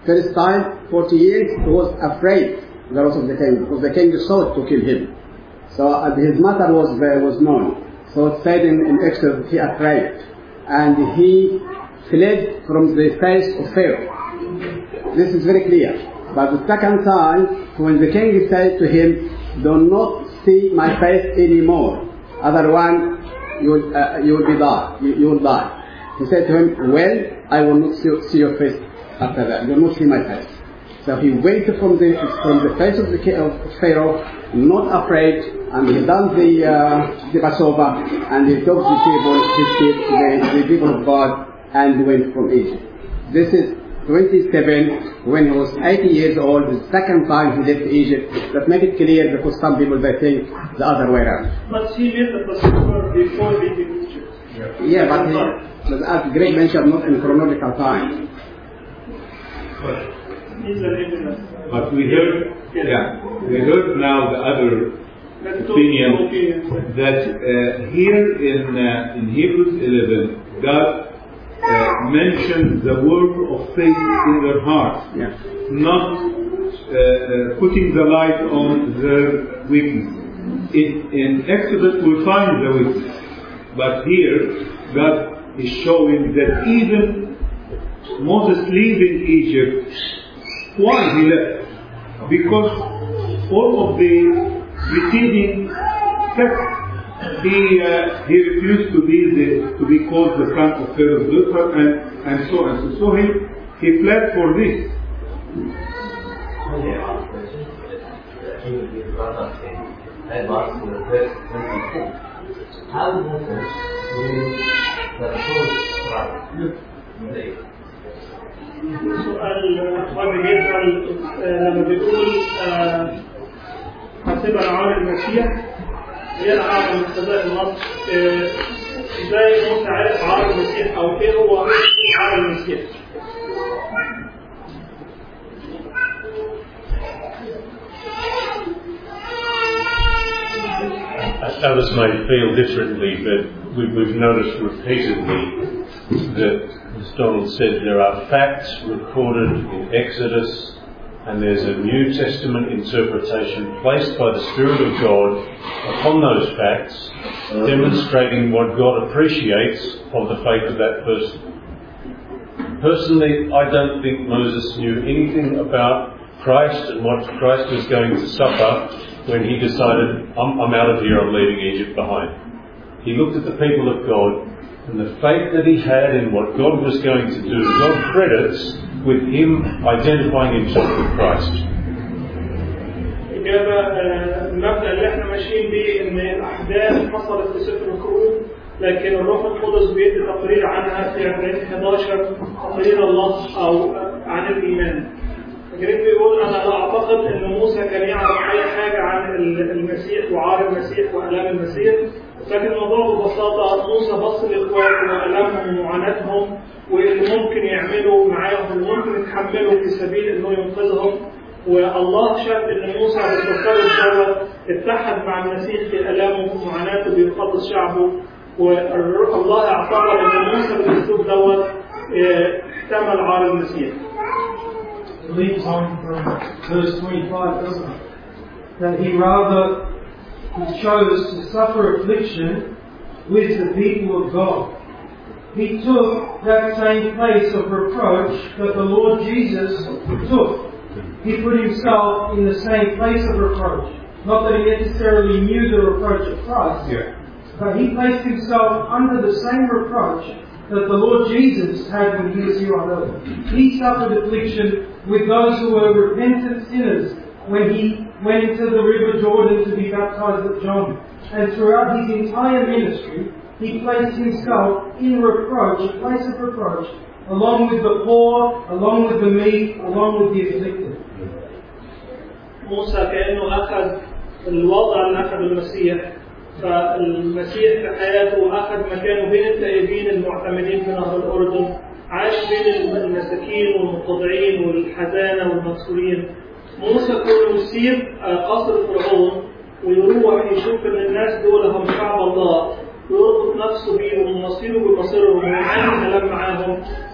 First time, forty years, he was afraid the wrath of the king, because the king sought to kill him. So uh, his mother was uh, was known. So it said in, in Exodus, he afraid, and he fled from the face of Pharaoh. This is very clear. But the second time, when the king said to him, "Do not see my face anymore, otherwise you will uh, you will be die. You, you will die." He said to him, "Well, I will not see, see your face after that. You will not see my face." So he went from the from the face of the of Pharaoh, not afraid, and he done the uh, the Passover, and he took the people, the, the people of God, and went from Egypt. This is twenty-seven, when he was eighty years old, the second time he left Egypt. That make it clear, because some people they think the other way around. But he left the Passover before leaving Egypt. Yeah, but he, but as Greg mentioned, not in chronological time. But we heard, yeah, we heard now the other opinion that uh, here in uh, in Hebrews eleven, God uh, mentioned the work of faith in their hearts, yeah. not uh, uh, putting the light on their weakness. In, in Exodus we find the weakness, but here God is showing that even Moses leaving Egypt, why he left? Because all of the preceding steps, he uh, he refused to be the, to be called the son of Pharaoh's daughter, and and so on. So, so he he fled for this. I asked in the verse twenty-four, how Moses knew the first tribe? سؤال مهم جدا لما بيقول حسب عار المسيح غير عار مقتضاء النص، ازاي موسى عارف عار المسيح او ايه هو عار المسيح؟ Others may feel differently, but we, we've noticed repeatedly that, as Donald said, there are facts recorded in Exodus, and there's a New Testament interpretation placed by the Spirit of God upon those facts, demonstrating what God appreciates of the faith of that person. Personally, I don't think Moses knew anything about Christ and what Christ was going to suffer when he decided, I'm, I'm out of here, I'm leaving Egypt behind. He looked at the people of God, and the faith that he had in what God was going to do, God credits with him identifying himself with Christ. إجابة المبدأ اللي احنا ماشيين بيه إن الأحداث حصلت في سفر الخروج، لكن الروح القدس بيدي تقرير عنها في عبرين إحدى عشر، تقرير الله أو عن الإيمان. جريت بيقول أنا لا أعتقد أن موسى كان يعرف أي حاجة عن المسيح وعار المسيح وآلام المسيح، لكن الموضوع ببساطة موسى بص لإخواته وآلامهم ومعاناتهم واللي ممكن يعملوا معاهم وممكن يتحملوا في سبيل إنه ينقذهم، والله شاف إن موسى بالسلطان الدولة اتحد مع المسيح في آلامه ومعاناته بيخلص شعبه، والله اعتبر إن موسى بالأسلوب دوت احتمل عار المسيح. It leads on from verse twenty-five, doesn't it? That he rather he chose to suffer affliction with the people of God. He took that same place of reproach that the Lord Jesus took. He put himself in the same place of reproach. Not that he necessarily knew the reproach of Christ, yeah. But he placed himself under the same reproach that the Lord Jesus had when he was here on earth. He suffered affliction with those who were repentant sinners when he went into the river Jordan to be baptized at John. And throughout his entire ministry, he placed himself in reproach, a place of reproach, along with the poor, along with the meek, along with the afflicted. موسى كأنه أخذ الوضع اللي أخذ المسيح، فالمسيح في حياته أخذ مكانه بين التائبين المعتمدين في نهر الأردن، عاش بين المساكين والمتضعين والحزانة والمكسورين. موسى كان يسيب قصر فرعون ويروح يشوف ان الناس دول هم شعب الله ويربط نفسه بيهم ومصيره بمصيرهم ويعاني كلام معاهم،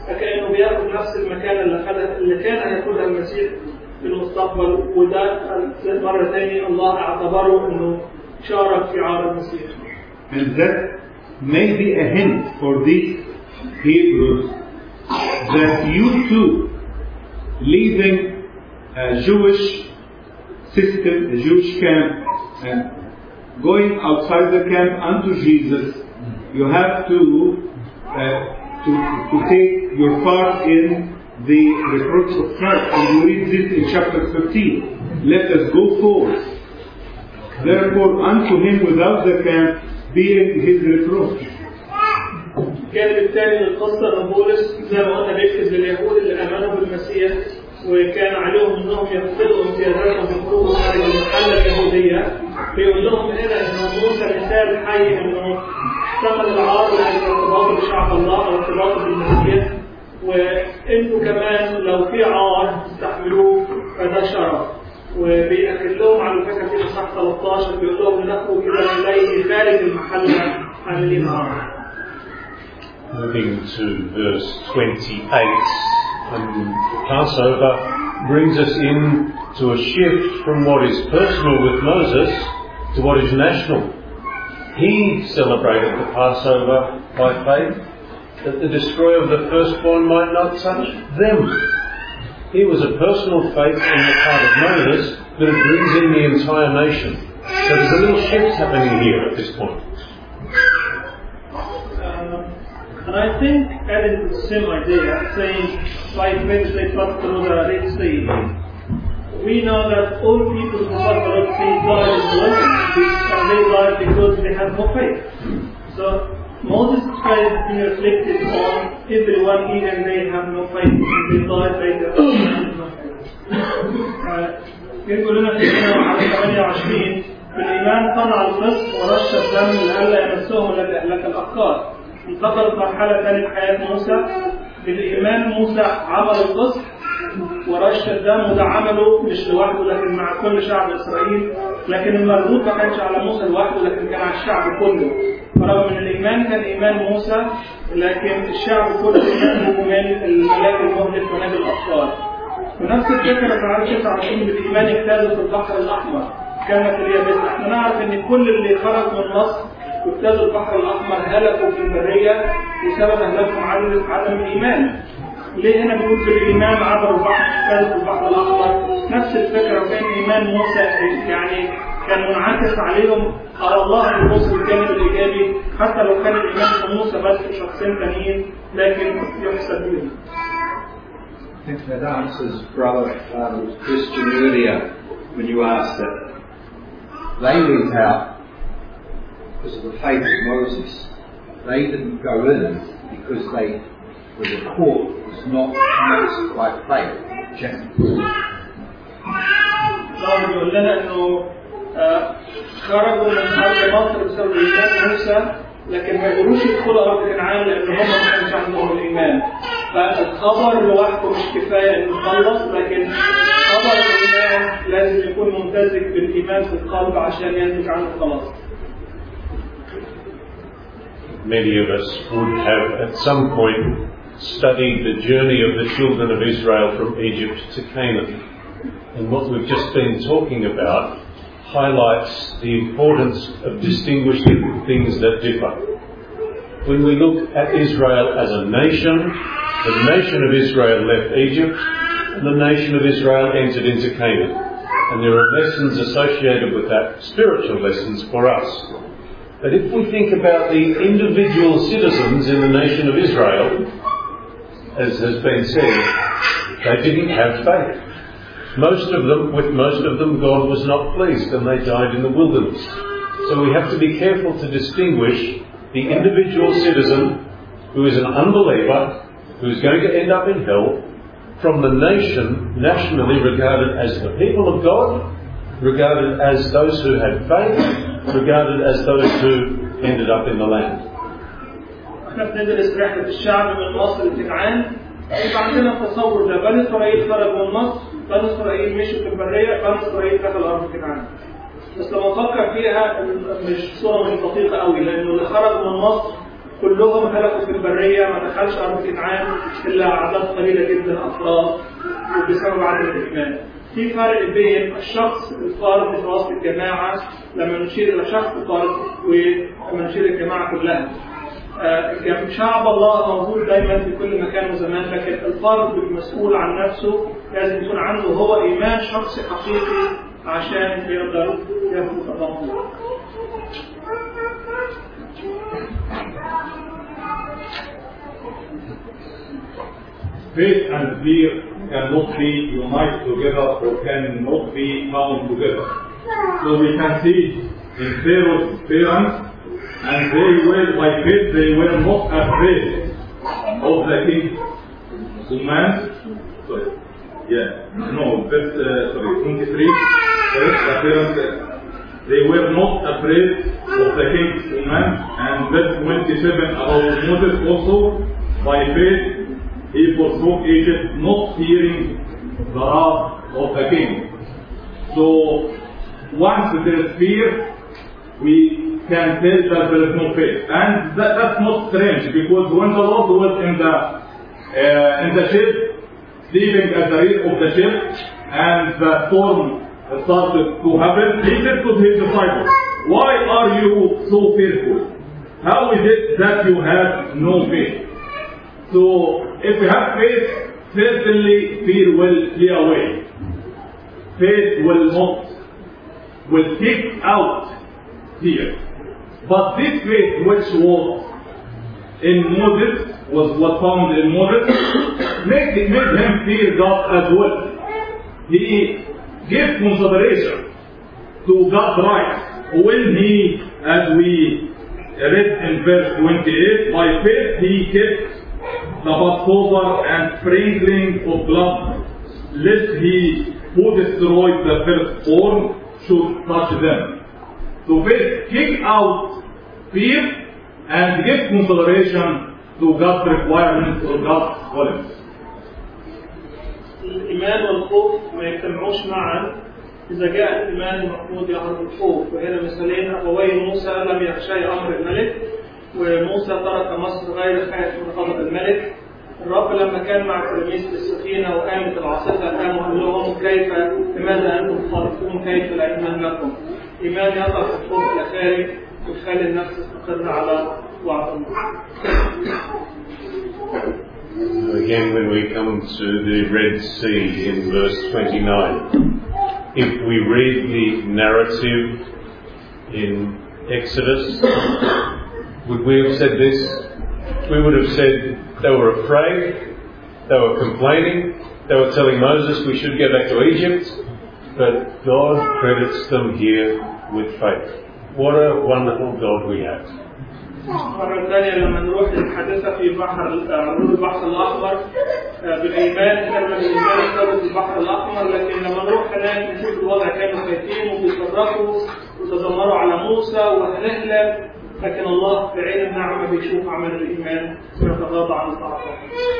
فكأنه بياخد نفس المكان اللي خدها اللي كان هياخدها المسيح في المستقبل، وده مرة تاني الله اعتبره انه شارك في عار المسيح. And that may be a hint for these Hebrews that you too, leaving a Jewish system, a Jewish camp, and going outside the camp unto Jesus, you have to uh, to to take your part in the reproach of Christ. And you read this in chapter fifteen. Let us go forth, therefore, unto him without the camp, being his reproach. الجانب الثاني للقصة ان بولس زي ما قلنا بيكتب لليهود اللي امنوا بالمسيح وكان عليهم انهم يفقدوا امتيازاتهم في الخروج خارج المحله اليهوديه، بيقول لهم هنا انه موسى مثال حي انه احتمل العار لاجل ارتباطه بشعب الله او ارتباطه بالمسيح، وانتوا كمان لو في عار تستحملوه فده شرف. وبيأكد لهم على الفكره في اصحاح ثلاثة عشر بيقول لهم نخرج الى اليه خارج المحله حاملين عار. Moving to verse twenty-eight, um, Passover brings us in to a shift from what is personal with Moses to what is national. He celebrated the Passover by faith, that the destroyer of the firstborn might not touch them. Here was a personal faith on the part of Moses, but it brings in the entire nation. So there's a little shift happening here at this point. And I think adding to the same idea, saying by faith they passed through the Red Sea. We know that all people who passed the Red Sea died in the wilderness, and they died because they had no faith. So Moses' faith is being reflected on everyone, even they have no faith. They died by their no faith. يقول لنا في على ثمانية وعشرين بالإيمان صنع القسط ورش الدم لئلا يمسهم الذي أهلك الأفكار. انتقلت مرحلة ثانية في حياة موسى. بالإيمان موسى عمل القسط ورش الدم، وده عمله مش لوحده لكن مع كل شعب إسرائيل، لكن المربوط ما كانش على موسى لوحده لكن كان على الشعب كله. فرغم من الإيمان كان إيمان موسى، لكن الشعب كله يؤمن من الملاك المهلك ونادي الأبطال. ونفس الفكرة تعرف تسعة وعشرين بالإيمان اجتازوا في البحر الأحمر كانت اليابسة. احنا نعرف إن كل اللي خرج من مصر واجتازوا البحر الأحمر هلكوا في البرية بسبب هلاكهم عدم الإيمان. ليه هنا بيقول في الإيمان عبروا البحر اجتازوا في البحر الأحمر؟ نفس الفكرة، وكان إيمان موسى يعني كان منعكس عليهم، أرى الله يبص الجانب الإيجابي حتى لو كان الإيمان في موسى بس في شخصين تانيين لكن يحسب بهم. I think that answers Brother um, question earlier when you asked that. They went out because of the faith of Moses. They didn't go in because they the report was not mixed by faith. الله يقول لنا انه خرجوا من ارض مصر بسبب ايمان موسى، لكن ما يقولوش يدخلوا ارض كنعان لان هم ما كانش عندهم الايمان. فالخبر لوحده مش كفايه انه يخلص، لكن خبر الايمان لازم يكون ممتزج بالايمان في القلب عشان ينتج عنه الخلاص. Many of us would have at some point studied the journey of the children of Israel from Egypt to Canaan. And what we've just been talking about highlights the importance of distinguishing things that differ. When we look at Israel as a nation, the nation of Israel left Egypt and the nation of Israel entered into Canaan. And there are lessons associated with that, spiritual lessons for us. But if we think about the individual citizens in the nation of Israel, as has been said, they didn't have faith. Most of them, with most of them, God was not pleased and they died in the wilderness. So we have to be careful to distinguish the individual citizen who is an unbeliever, who is going to end up in hell, from the nation nationally regarded as the people of God, regarded as those who had faith, regarded as those who ended up in the land. احنا بندرس رحلة الشعب من مصر لكنعان، يبقى عندنا تصور ده بني إسرائيل خرجوا من مصر، بني إسرائيل مشوا في البرية، بني إسرائيل دخل أرض كنعان. بس لما نفكر فيها مش صورة مش دقيقة قوي، لأنه اللي خرج من مصر كلهم هلكوا في البرية، ما دخلش أرض كنعان إلا أعداد قليلة جدا أفراد وبسبب عدم الإيمان. في فرق بين الشخص الفارد في وسط الجماعة لما نشير إلى شخص فارد ولما نشير الجماعة كلها. آه شعب الله موجود دايما في كل مكان وزمان، لكن الفرد المسؤول عن نفسه لازم يكون عنده هو إيمان شخصي حقيقي عشان يقدر ياخد التضامن. Faith and fear cannot be united together or cannot be found together. So we can see in Pharaoh's parents, and they were, by faith, they were not afraid of the king's command. Sorry, yeah, no, verse uh, sorry, twenty-three. First, the parents, they were not afraid of the king's command, and verse twenty-seven about Moses also, by faith, he forsook Egypt, not fearing the wrath of the king. So, once there is fear, we can tell that there is no faith. And that, that's not strange, because when the Lord was in the, uh, in the ship, sleeping at the rear of the ship, and the storm started to happen, he said to his disciples, "Why are you so fearful? How is it that you have no faith?" So, if we have faith, certainly fear will flee away. Faith will not, will kick out fear. But this faith which was in Moses, was what found in Moses, made, made him fear God as well. He gave consideration to God's rights when he, as we read in verse twenty-eight, by faith he kept the Passover and sprinkling of blood, lest he who destroyed the firstborn should touch them. So faith kick out fear and give consideration to God's requirements or God's volumes. الإيمان والخوف ما يجتمعوش معا. إذا جاء الإيمان المحمود يعرض الخوف، وهنا مثالين أبوي موسى لم يخشى أمر الملك، وموسى ترك مصر غير خائف من غضب الملك. الرب لما كان مع التلاميذ في السفينة وقامت العاصفة قاموا قال لهم كيف لماذا أنتم خائفون كيف لا إيمان لكم؟ إيمان يطرح الخوف إلى خارج ويخلي النفس تستقر على وعد الله. Again, when we come to the Red Sea in verse twenty-nine, if we read the narrative in Exodus, would we have said this? We would have said they were afraid, they were complaining, they were telling Moses we should go back to Egypt, but God credits them here with faith. What a wonderful God we have. مرة ثانية لما نروح للحادثة في بحر عبور البحر الأحمر بالإيمان كان الإيمان يثبت البحر الأحمر، لكن لما نروح هناك نشوف الوضع كانوا خايفين وبيصرخوا وتذمروا على موسى وهنهلك، لكن الله في عين النعمة بيشوف عمل الإيمان ويتغاضى عن الضعفاء.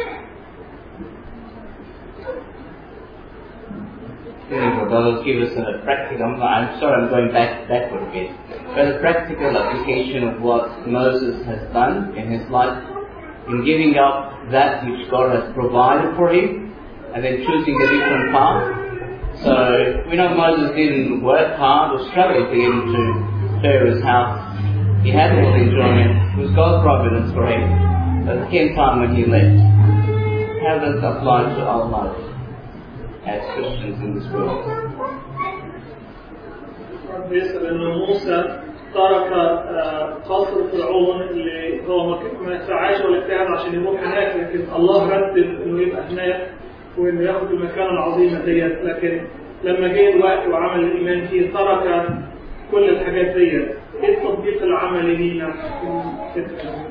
Brothers, give us a practical, I'm sorry I'm going back backward a bit, but a practical application of what Moses has done in his life, in giving up that which God has provided for him, and then choosing a different path. So, we know Moses didn't work hard or struggle to get into Pharaoh's house. He had all the enjoyment, it was God's providence for him. But there came time when he left. How does that apply to our life as Christians in this world? بيسأل إنه موسى ترك قصر فرعون اللي هو ما سعاش ولا اجتهد عشان يروح هناك، لكن الله رتب إنه يبقى هناك وإنه ياخد المكان العظيمة ديت، لكن لما جه الوقت وعمل الإيمان فيه ترك كل الحاجات ديت. إيه التطبيق العملي لينا في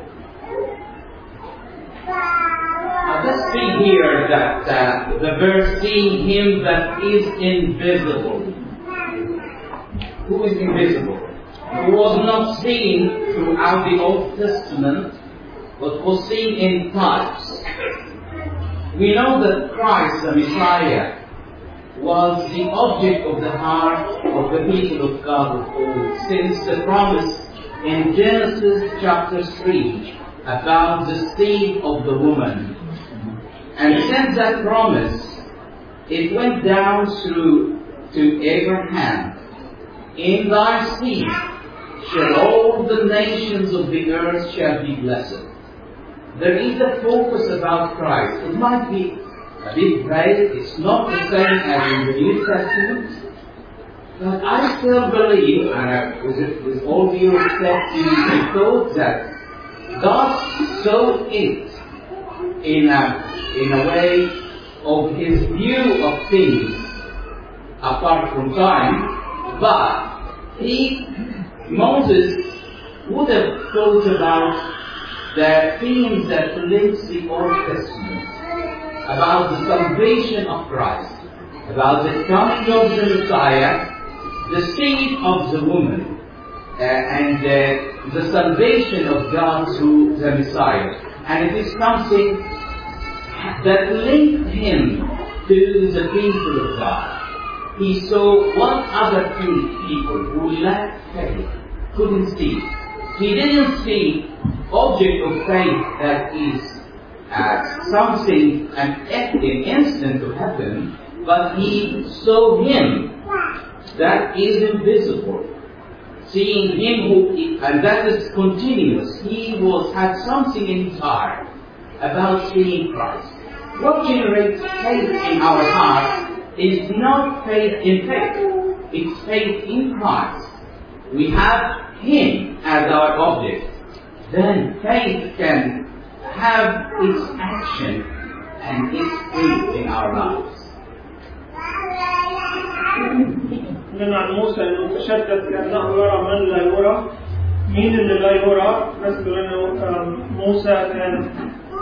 Uh, let's see here that uh, the verse, seeing him that is invisible. Who is invisible? Who was not seen throughout the Old Testament, but was seen in types. We know that Christ, the Messiah, was the object of the heart of the people of God of old, since the promise in Genesis chapter three about the seed of the woman. And since that promise, it went down through to Abraham. In thy seed shall all the nations of the earth shall be blessed. There is a focus about Christ. It might be a bit vague. It's not the same as in the New Testament. But I still believe, and I, with, with all due respect to the thought that God saw it in a, in a way of His view of things apart from time, but he, Moses, would have thought about the themes that links the Old Testament, about the salvation of Christ, about the coming of the Messiah, the seed of the woman, uh, and uh, the salvation of God through the Messiah. And it is something that linked him to the people of God. He saw what other people who lacked faith couldn't see. He didn't see object of faith that is uh, something, an, an instant to happen, but he saw him that is invisible. Seeing him who, and that is continuous. He was had something in his heart about seeing Christ. What generates faith in our hearts is not faith in faith. It's faith in Christ. We have Him as our object. Then faith can have its action and its faith in our lives. من عن موسى انه تشدد كانه يرى من لا يرى. مين اللي لا يرى؟ مثل انه موسى كان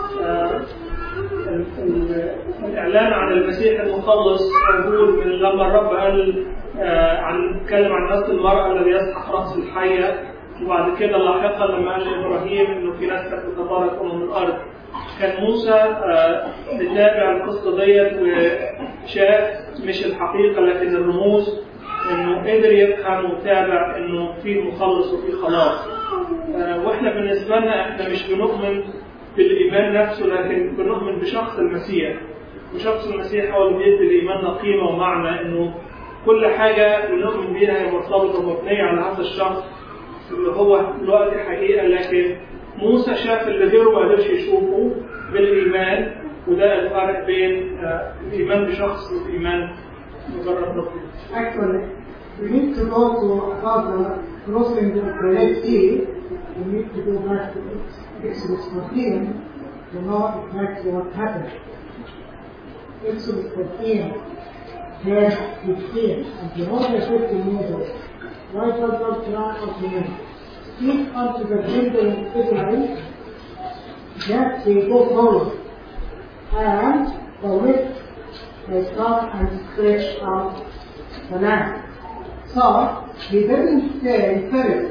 الاعلان عن المسيح المخلص موجود من لما الرب قال عن اتكلم عن نسل المرأة الذي يسحق رأس الحية، وبعد كده لاحقا لما قال لابراهيم انه في ناس تتبارك امم الارض. كان موسى متابع القصه ديت وشاف مش الحقيقه لكن الرموز، انه قدر يفهم ويتابع انه في مخلص وفي خلاص. واحنا بالنسبه لنا احنا مش بنؤمن بالايمان نفسه لكن بنؤمن بشخص المسيح، وشخص المسيح هو اللي بيدي لايماننا قيمه ومعنى، انه كل حاجه بنؤمن بيها هي مرتبطه ومبنيه على هذا الشخص اللي هو دلوقتي حقيقه. لكن موسى شاف اللي غيره ما قدرش يشوفه بالايمان، وده الفرق بين الايمان بشخص والايمان مجرد نقطه. Actually, we need to go to about the crossing the Red Sea. We need to go back to Exodus fourteen to know exactly what happened. Exodus fourteen, verse fifteen, and Jehovah said to Moses, "Why does God cry unto me? Speak unto the children of Israel that they go forward, and the width may come and stretch out the land." So he didn't say first,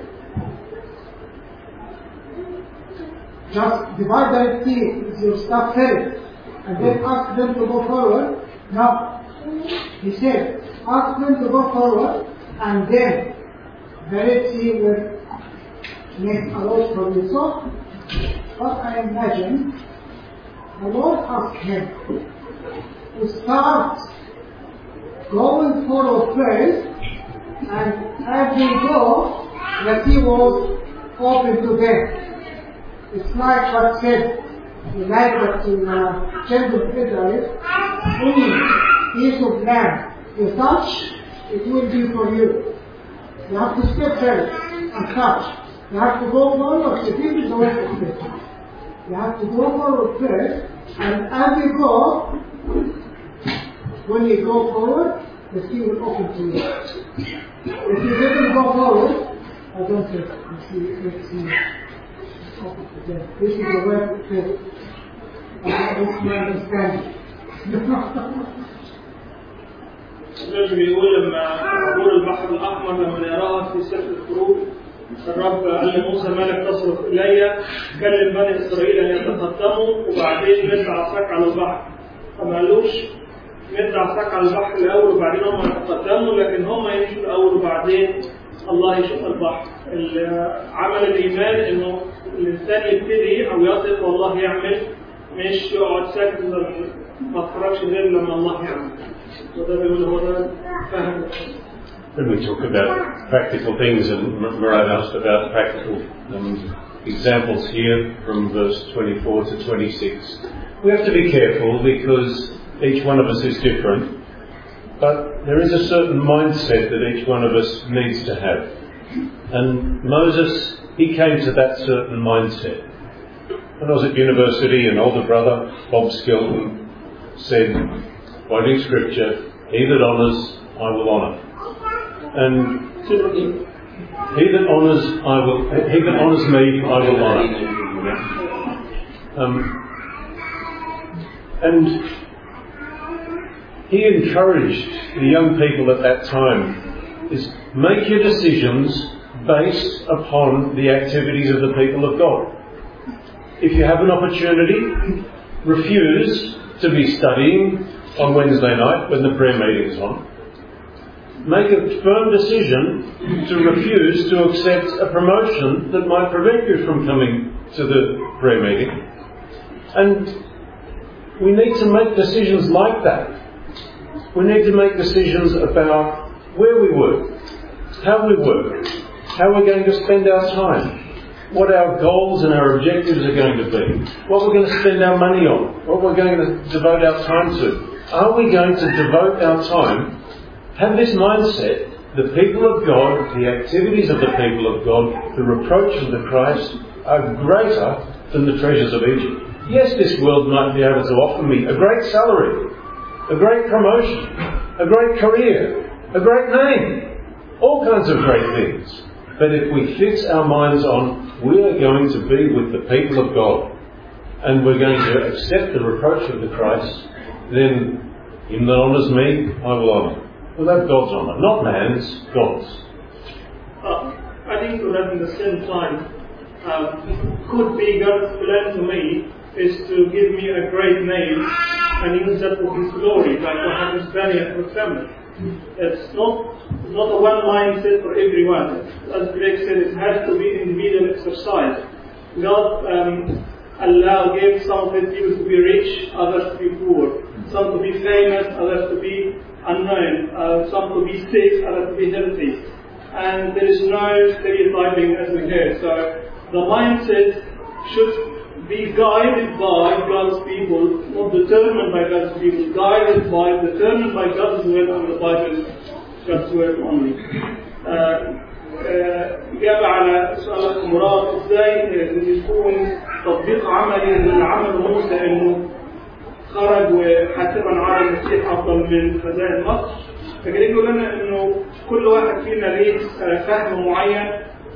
just divide the sea with your stuff first, and then ask them to go forward. No, he said, ask them to go forward, and then the Red Sea will make a road for you. So, what I imagine, the Lord asked him to start going forward first, and as we go, the sea was open to them. It's like what said, like that in the children of Israel, any piece of land you touch, it will be for you. You have to step first and touch. You have to go forward. The people don't step. You have to go forward first, and as you go, when you go forward, the sea will open to you. If you didn't go forward, I don't think the sea will see open to them. This is the way to say it. I don't understand. الرجل بيقول لما عبور البحر الأحمر لما يراها في سفر الخروج، الرب قال لموسى مالك تصرخ إلي، كلم بني إسرائيل أن يتقدموا وبعدين مد عصاك على البحر. فما قالوش مد عصاك على البحر الأول وبعدين هم يتقدموا، لكن هم يمشوا الأول وبعدين الله يشق البحر. عمل الإيمان إنه الإنسان يبتدي أو يثق والله يعمل، مش يقعد ساكت ما تخرجش غير لما الله يعمل. وده بيقول هو ده فهم. When we talk about practical things, and Murad asked about practical um, examples here from verse twenty-four to twenty-six, we have to be careful because each one of us is different, but there is a certain mindset that each one of us needs to have. And Moses, he came to that certain mindset. When I was at university, an older brother, Bob Skelton, said, quoting scripture, "He that honours, I will honour." And he that honours, I will. He that honours me, I will honour. Um, and he encouraged the young people at that time: is make your decisions based upon the activities of the people of God. If you have an opportunity, refuse to be studying on Wednesday night when the prayer meeting is on. Make a firm decision to refuse to accept a promotion that might prevent you from coming to the prayer meeting. And we need to make decisions like that. We need to make decisions about where we work, how we work, how we're going to spend our time, what our goals and our objectives are going to be, what we're going to spend our money on, what we're going to devote our time to. Are we going to devote our time, have this mindset, the people of God, the activities of the people of God, the reproaches of the Christ are greater than the treasures of Egypt. Yes, this world might be able to offer me a great salary, a great promotion, a great career, a great name, all kinds of great things. But if we fix our minds on we are going to be with the people of God and we're going to accept the reproach of the Christ, then him that honours me, I will honour. Well, that's God's honour, not man's, God's. Uh, I think that in the same time, uh, could be God's plan to me is to give me a great name and use that for His glory, like what happens to Danny and her family. It's not not a one mindset for everyone. As Greg said, it has to be individual exercise. God um, allow gave some of His people to be rich, others to be poor, some to be famous, others to be unknown, uh, some to be sick, others to be healthy. And there is no stereotyping as we heard. So the mindset should be guided by God's people, not determined by God's people, guided by, determined by God's word and the Bible, God's word only. إجابة على سؤالك مراد إزاي يكون تطبيق عملي للعمل موسى إنه خرج وحاسبا على المسيح أفضل من خزائن مصر. فكده يقول لنا إنه كل واحد فينا ليه فهم معين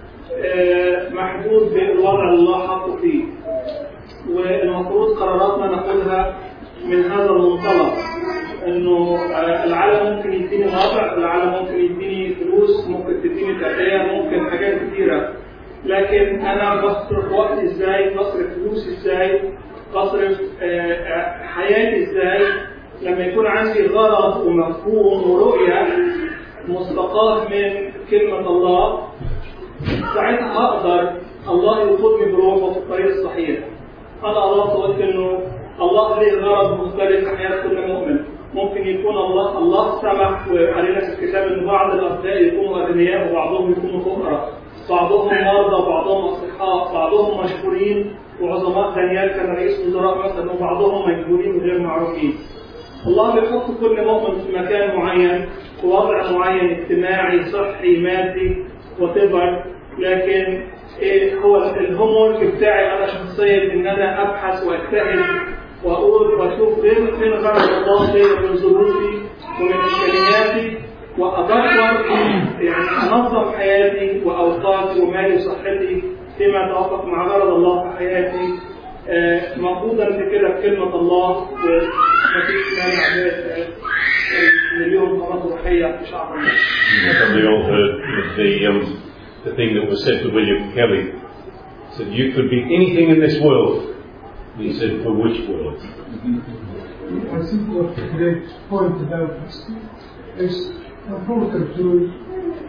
محدود بالوضع اللي الله حطه فيه، والمفروض قراراتنا ناخدها من هذا المنطلق، انه العالم ممكن يديني وضع، العالم ممكن يديني فلوس، ممكن تديني تربيه، ممكن حاجات كثيره، لكن انا بصرف وقت ازاي، بصرف فلوس ازاي، بصرف حياتي ازاي. لما يكون عندي غرض ومفهوم ورؤيه مستقاه من كلمه الله، ساعتها اقدر الله يقودني بروحه في الطريق الصحيح. انا الله قلت انه الله له غرض مختلف في حياه كل مؤمن. ممكن يكون الله الله سمح وقال في الكتاب ان بعض الابناء يكونوا اغنياء وبعضهم يكونوا فقراء، بعضهم مرضى وبعضهم اصحاء، بعضهم مشهورين وعظماء. دانيال كان رئيس وزراء مثلا، وبعضهم مجهولين وغير معروفين. الله بيحط كل مؤمن في مكان معين، في وضع معين اجتماعي صحي مادي وتبر، لكن إيه هو الهومورك بتاعي انا شخصيا ان انا ابحث واجتهد واقول واشوف فين فين غرض الله ليا من ظروفي ومن امكانياتي، وادبر يعني انظم حياتي واوقاتي ومالي وصحتي فيما يتوافق مع غرض الله في حياتي، آه موجودا في كده في كلمه الله، ومفيش مانع مليون قناه روحيه في شعب الناس. We all heard the um, the thing that was said to William Kelly. He said, "You could be anything in this world." He said, "For which world?" I think what Greg's point about is important to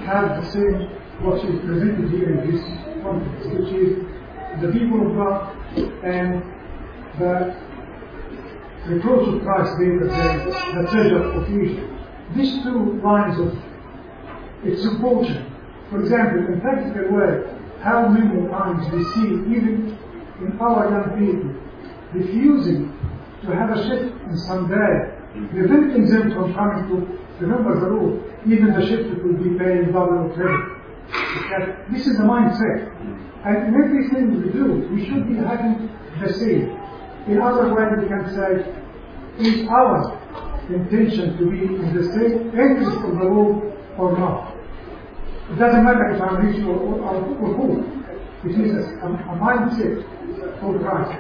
have the same what is presented here in this context, which is the people of God and the reproach of Christ being the, the treasure of Egypt. These two lines of its important. For example, in practical way, how many times we see even in our young people refusing to have a shift on Sunday, preventing them from coming to remember the rule. Even the shift will be paying double or triple. This is the mindset. And in everything we do, we should be having the same. In other words, we can say, is our intention to be in the same interest of the Lord or not? It doesn't matter if I'm rich or, or, or poor. It is a, a mindset for Christ.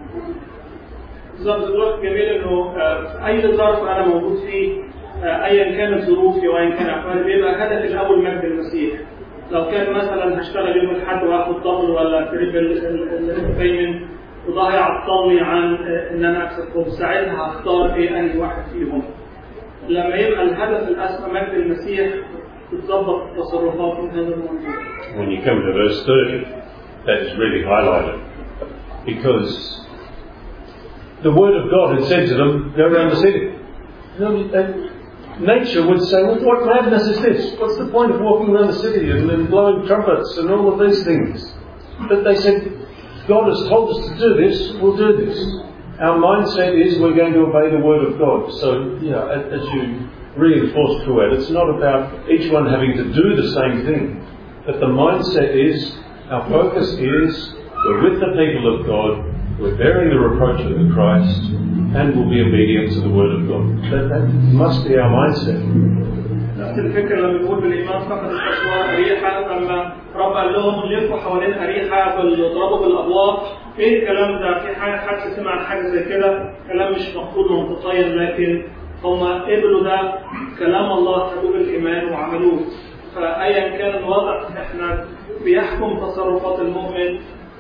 بالظبط دلوقتي جميل انه في اي ظرف انا موجود فيه ايا كانت ظروفي وايا كان احوالي بيبقى هدفي الاول مجد المسيح. لو كان مثلا هشتغل يوم الاحد واخد دبل ولا تريبل بيمنت وده هيعطلني عن ان انا اكسب فوق، ساعتها هختار ايه انهي واحد فيهم. لما يبقى الهدف الاسمى مجد المسيح تتظبط التصرفات من هذا الموضوع. When you come to verse thirty, that is really highlighted because the word of God had said to them, go around the city. You know, nature would say, well, what madness is this? What's the point of walking around the city and, and blowing trumpets and all of these things? But they said, God has told us to do this, we'll do this. Our mindset is we're going to obey the word of God. So, yeah, as you reinforced throughout, it's not about each one having to do the same thing. But the mindset is, our focus is, we're with the people of God, we're bearing the reproach of the Christ, and we'll be obedient to the word of God. That, that must be our mindset. نفس الفكرة لما بنقول بالإيمان فقط الأسوار أريحة، لما رب قال لهم لفوا حوالين أريحة بيضربوا بالأبواق. إيه الكلام ده؟ في حد حد سمع حاجة زي كده؟ كلام مش مفروض ومتطين، لكن هم قبلوا ده كلام الله، خدوه بالإيمان وعملوه. فأيا كان الوضع إحنا بيحكم تصرفات المؤمن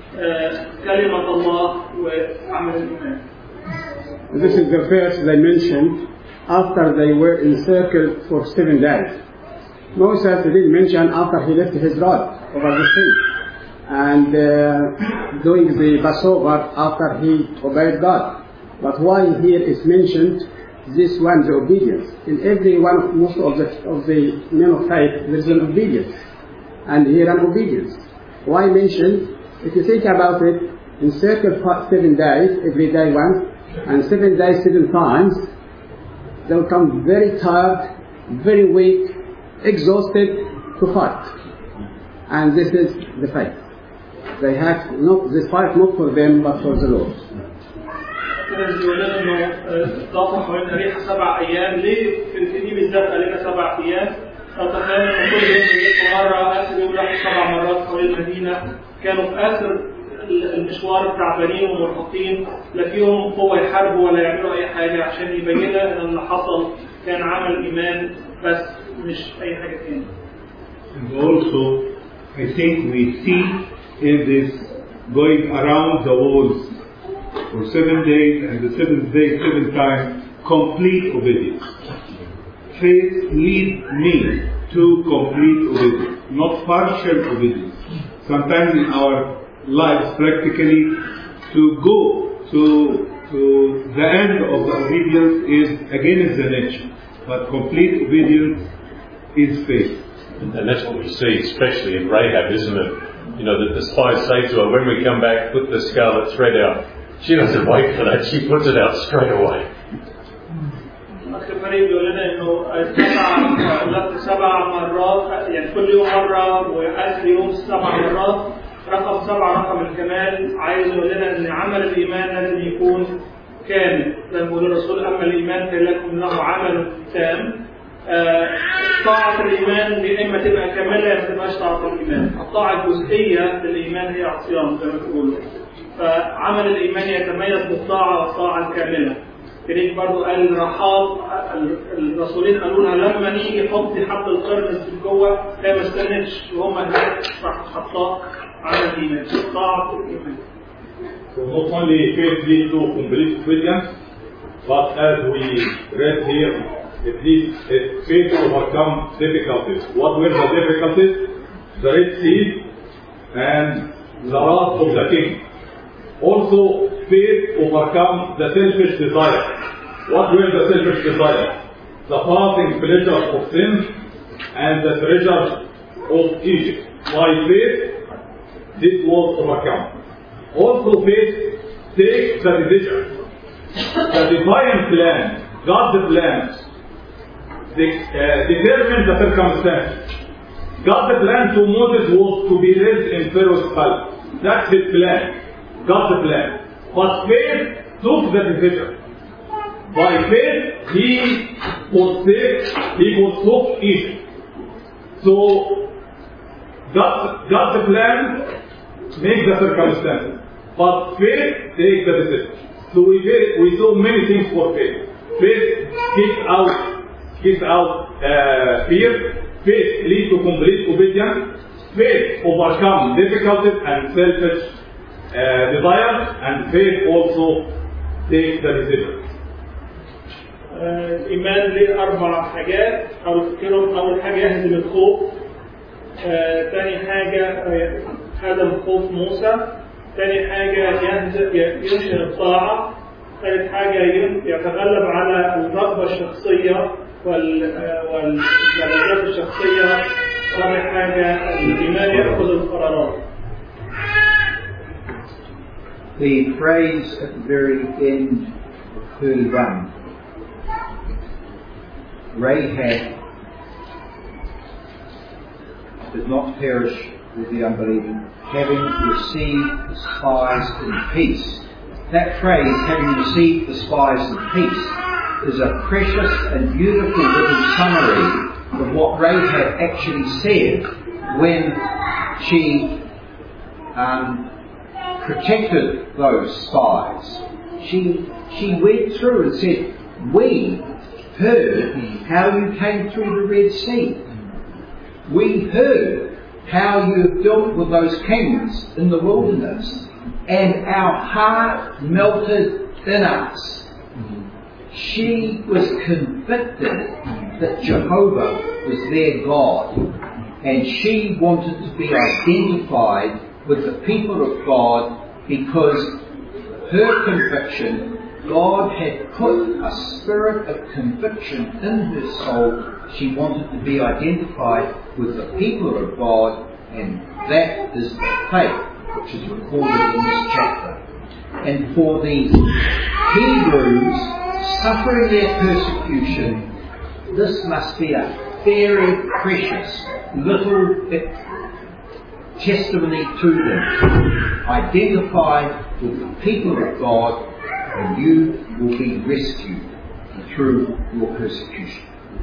كلمة الله وعمل الإيمان. This is the verse they mentioned after they were encircled for seven days. Moses did mention after he left his rod over the sea and uh, doing the Passover after he obeyed God. But why here is mentioned this one, the obedience? In every one of most of the of the men of faith there is an obedience, and here an obedience. Why mentioned? If you think about it, encircle seven days, every day once, and seven days seven times, they'll come very tired, very weak, exhausted to fight. And this is the fight. They have not this fight not for them but for the Lord. كده بيقول لنا انه ضافوا حوالين اريحه سبع ايام، ليه في دي بالذات قال لنا سبع ايام؟ فتخيل ان كل يوم بيلفوا مره، اخر يوم راحوا سبع مرات حوالين المدينه، كانوا في اخر المشوار تعبانين ومرهقين، لا فيهم قوه يحاربوا ولا يعملوا اي حاجه، عشان يبين لنا ان اللي حصل كان عمل ايمان بس مش اي حاجه ثانيه. And also, I think we see in this going around the walls for seven days and the seventh day seven times, complete obedience. Faith leads me to complete obedience, not partial obedience. Sometimes in our lives, practically, to go to to the end of the obedience is against the nature, but complete obedience is faith. And that's what we see, especially in Rahab, isn't it? You know, that the spies say to her, when we come back, put the scarlet thread out. She doesn't wait for that, she puts it out straight away. الفريق بيقول لنا انه سبع سبع مرات، يعني كل يوم مره واخر يوم سبع مرات. رقم سبعه رقم الكمال، عايز يقول لنا ان عمل الايمان لازم يكون كامل. زي ما بيقول الرسول اما الايمان فلكم له عمل تام. طاعة الإيمان يا إما تبقى كاملة يا ما تبقاش طاعة الإيمان. الطاعة الجزئية للإيمان هي عصيان زي ما بيقولوا. فعمل الإيمان يتميز بالطاعة والطاعة الكاملة. كريم برضو قال رحاب، الرسولين قالوا لها لما نيجي حطي حب القرن في جوه، هي ما استنتش وهم هناك راح حطاه عمل الإيمان، طاعة الإيمان. So not only faith leads to complete obedience, but as we read here, if he if faith overcome difficulties. What were the difficulties? The Red Sea and the wrath of the king. Also, faith overcome the selfish desire. What were the selfish desires? The passing pleasure of sin and the treasure of Egypt. By faith, this was overcome. Also, faith takes the decision. The divine plan, God's plan, de uh, determines the circumstance. God's plan to Moses was to be raised in Pharaoh's palace. That's his plan. God's plan. But faith took the decision. By faith, he forsook, he forsook Egypt. So, God's, God's plan makes the circumstances. But faith takes the decision. So we, we saw many things for faith. Faith kicks out, kicks out uh, fear. Faith leads to complete obedience. Faith overcomes difficulties and selfish uh, desires. And faith also takes the decision. الإيمان له أربع حاجات أو تفكرهم. أول حاجة يهزم الخوف. آه، تاني حاجة آه، هدم خوف موسى. تاني حاجة ينشر الطاعة. ثالث حاجة يتغلب على الرغبة الشخصية والملذات الشخصية. رابع حاجة الإيمان يأخذ القرارات. The phrase at the very end of thirty-one, Rahab did not perish with the unbelieving, having received the spies in peace. That phrase, having received the spies in peace, is a precious and beautiful little summary of what Rahab actually said when she um, protected those spies. She, she went through and said, we heard how you came through the Red Sea. We heard how you have dealt with those kings in the wilderness, and our heart melted in us. She was convicted that Jehovah was their God, and she wanted to be identified with the people of God because her conviction, God had put a spirit of conviction in her soul. She wanted to be identified with the people of God, and that is the faith which is recorded in this chapter. And for the Hebrews suffering their persecution, this must be a very precious little testimony to them. Identified with the people of God, and you will be rescued through your persecution.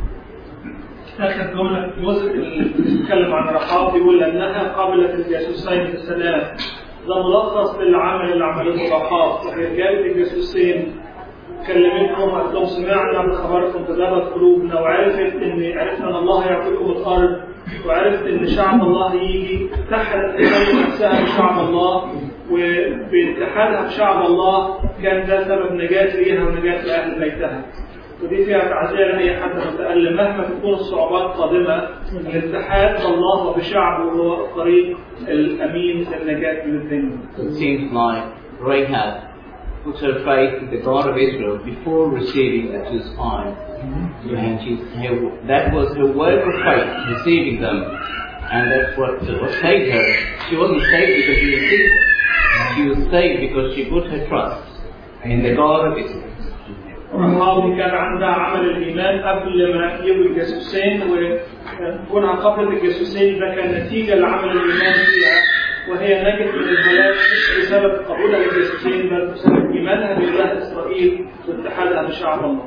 آخر جملة في الجزء اللي بيتكلم عن رحاب بيقول أنها قابلة الجاسوسين بالسلام. ده ملخص للعمل اللي عملته رحاب. رجالة الجاسوسين كلمتهم قالت لهم سمعنا بخبركم تذابت قلوبنا، وعرفت إن عرفنا أن الله يعطيكم الأرض، وعرفت إن شعب الله يجي اتحدت نفسها بشعب الله، وباتحادها بشعب الله كان ده سبب نجاة ليها ونجاة لأهل بيتها. ودي فيها تعزية لأي حد متألم مهما تكون الصعوبات قادمة. الاتحاد بالله وبشعبه هو الطريق الأمين للنجاة من الدنيا. It seems like Rahab put her faith in the God of Israel before receiving the two spies, mm-hmm. and she, her, that was her work of faith, receiving them, and that's what what saved her. She wasn't saved because she received them; she was saved because she put her trust in the God of Israel. رحاب كان عندها عمل الإيمان قبل ما يجوا الجاسوسين، وكونها قبل الجاسوسين ده كان نتيجة لعمل الإيمان فيها، وهي نجت من الهلاك مش بسبب قبولها للجاسوسين بل بسبب إيمانها بإله إسرائيل واتحادها بشعب الله.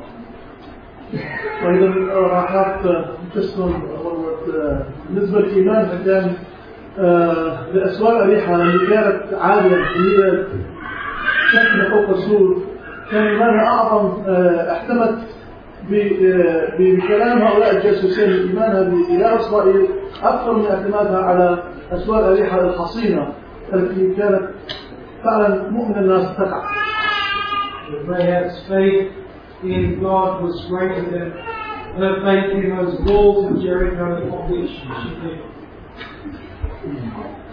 وإذا راحت قسم بالنسبة للإيمان كان لأسوار أريحة اللي كانت عالية هي شكل فوق السور، كان إيمانها أعظم. احتمت بكلام هؤلاء الجاسوسين إيمانها بإله إسرائيل أكثر من اعتمادها على أسوار أريحة الحصينة التي كانت فعلا مؤمن الناس تقع. Rahab's faith in God was greater than her faith in those walls of Jericho of which she did.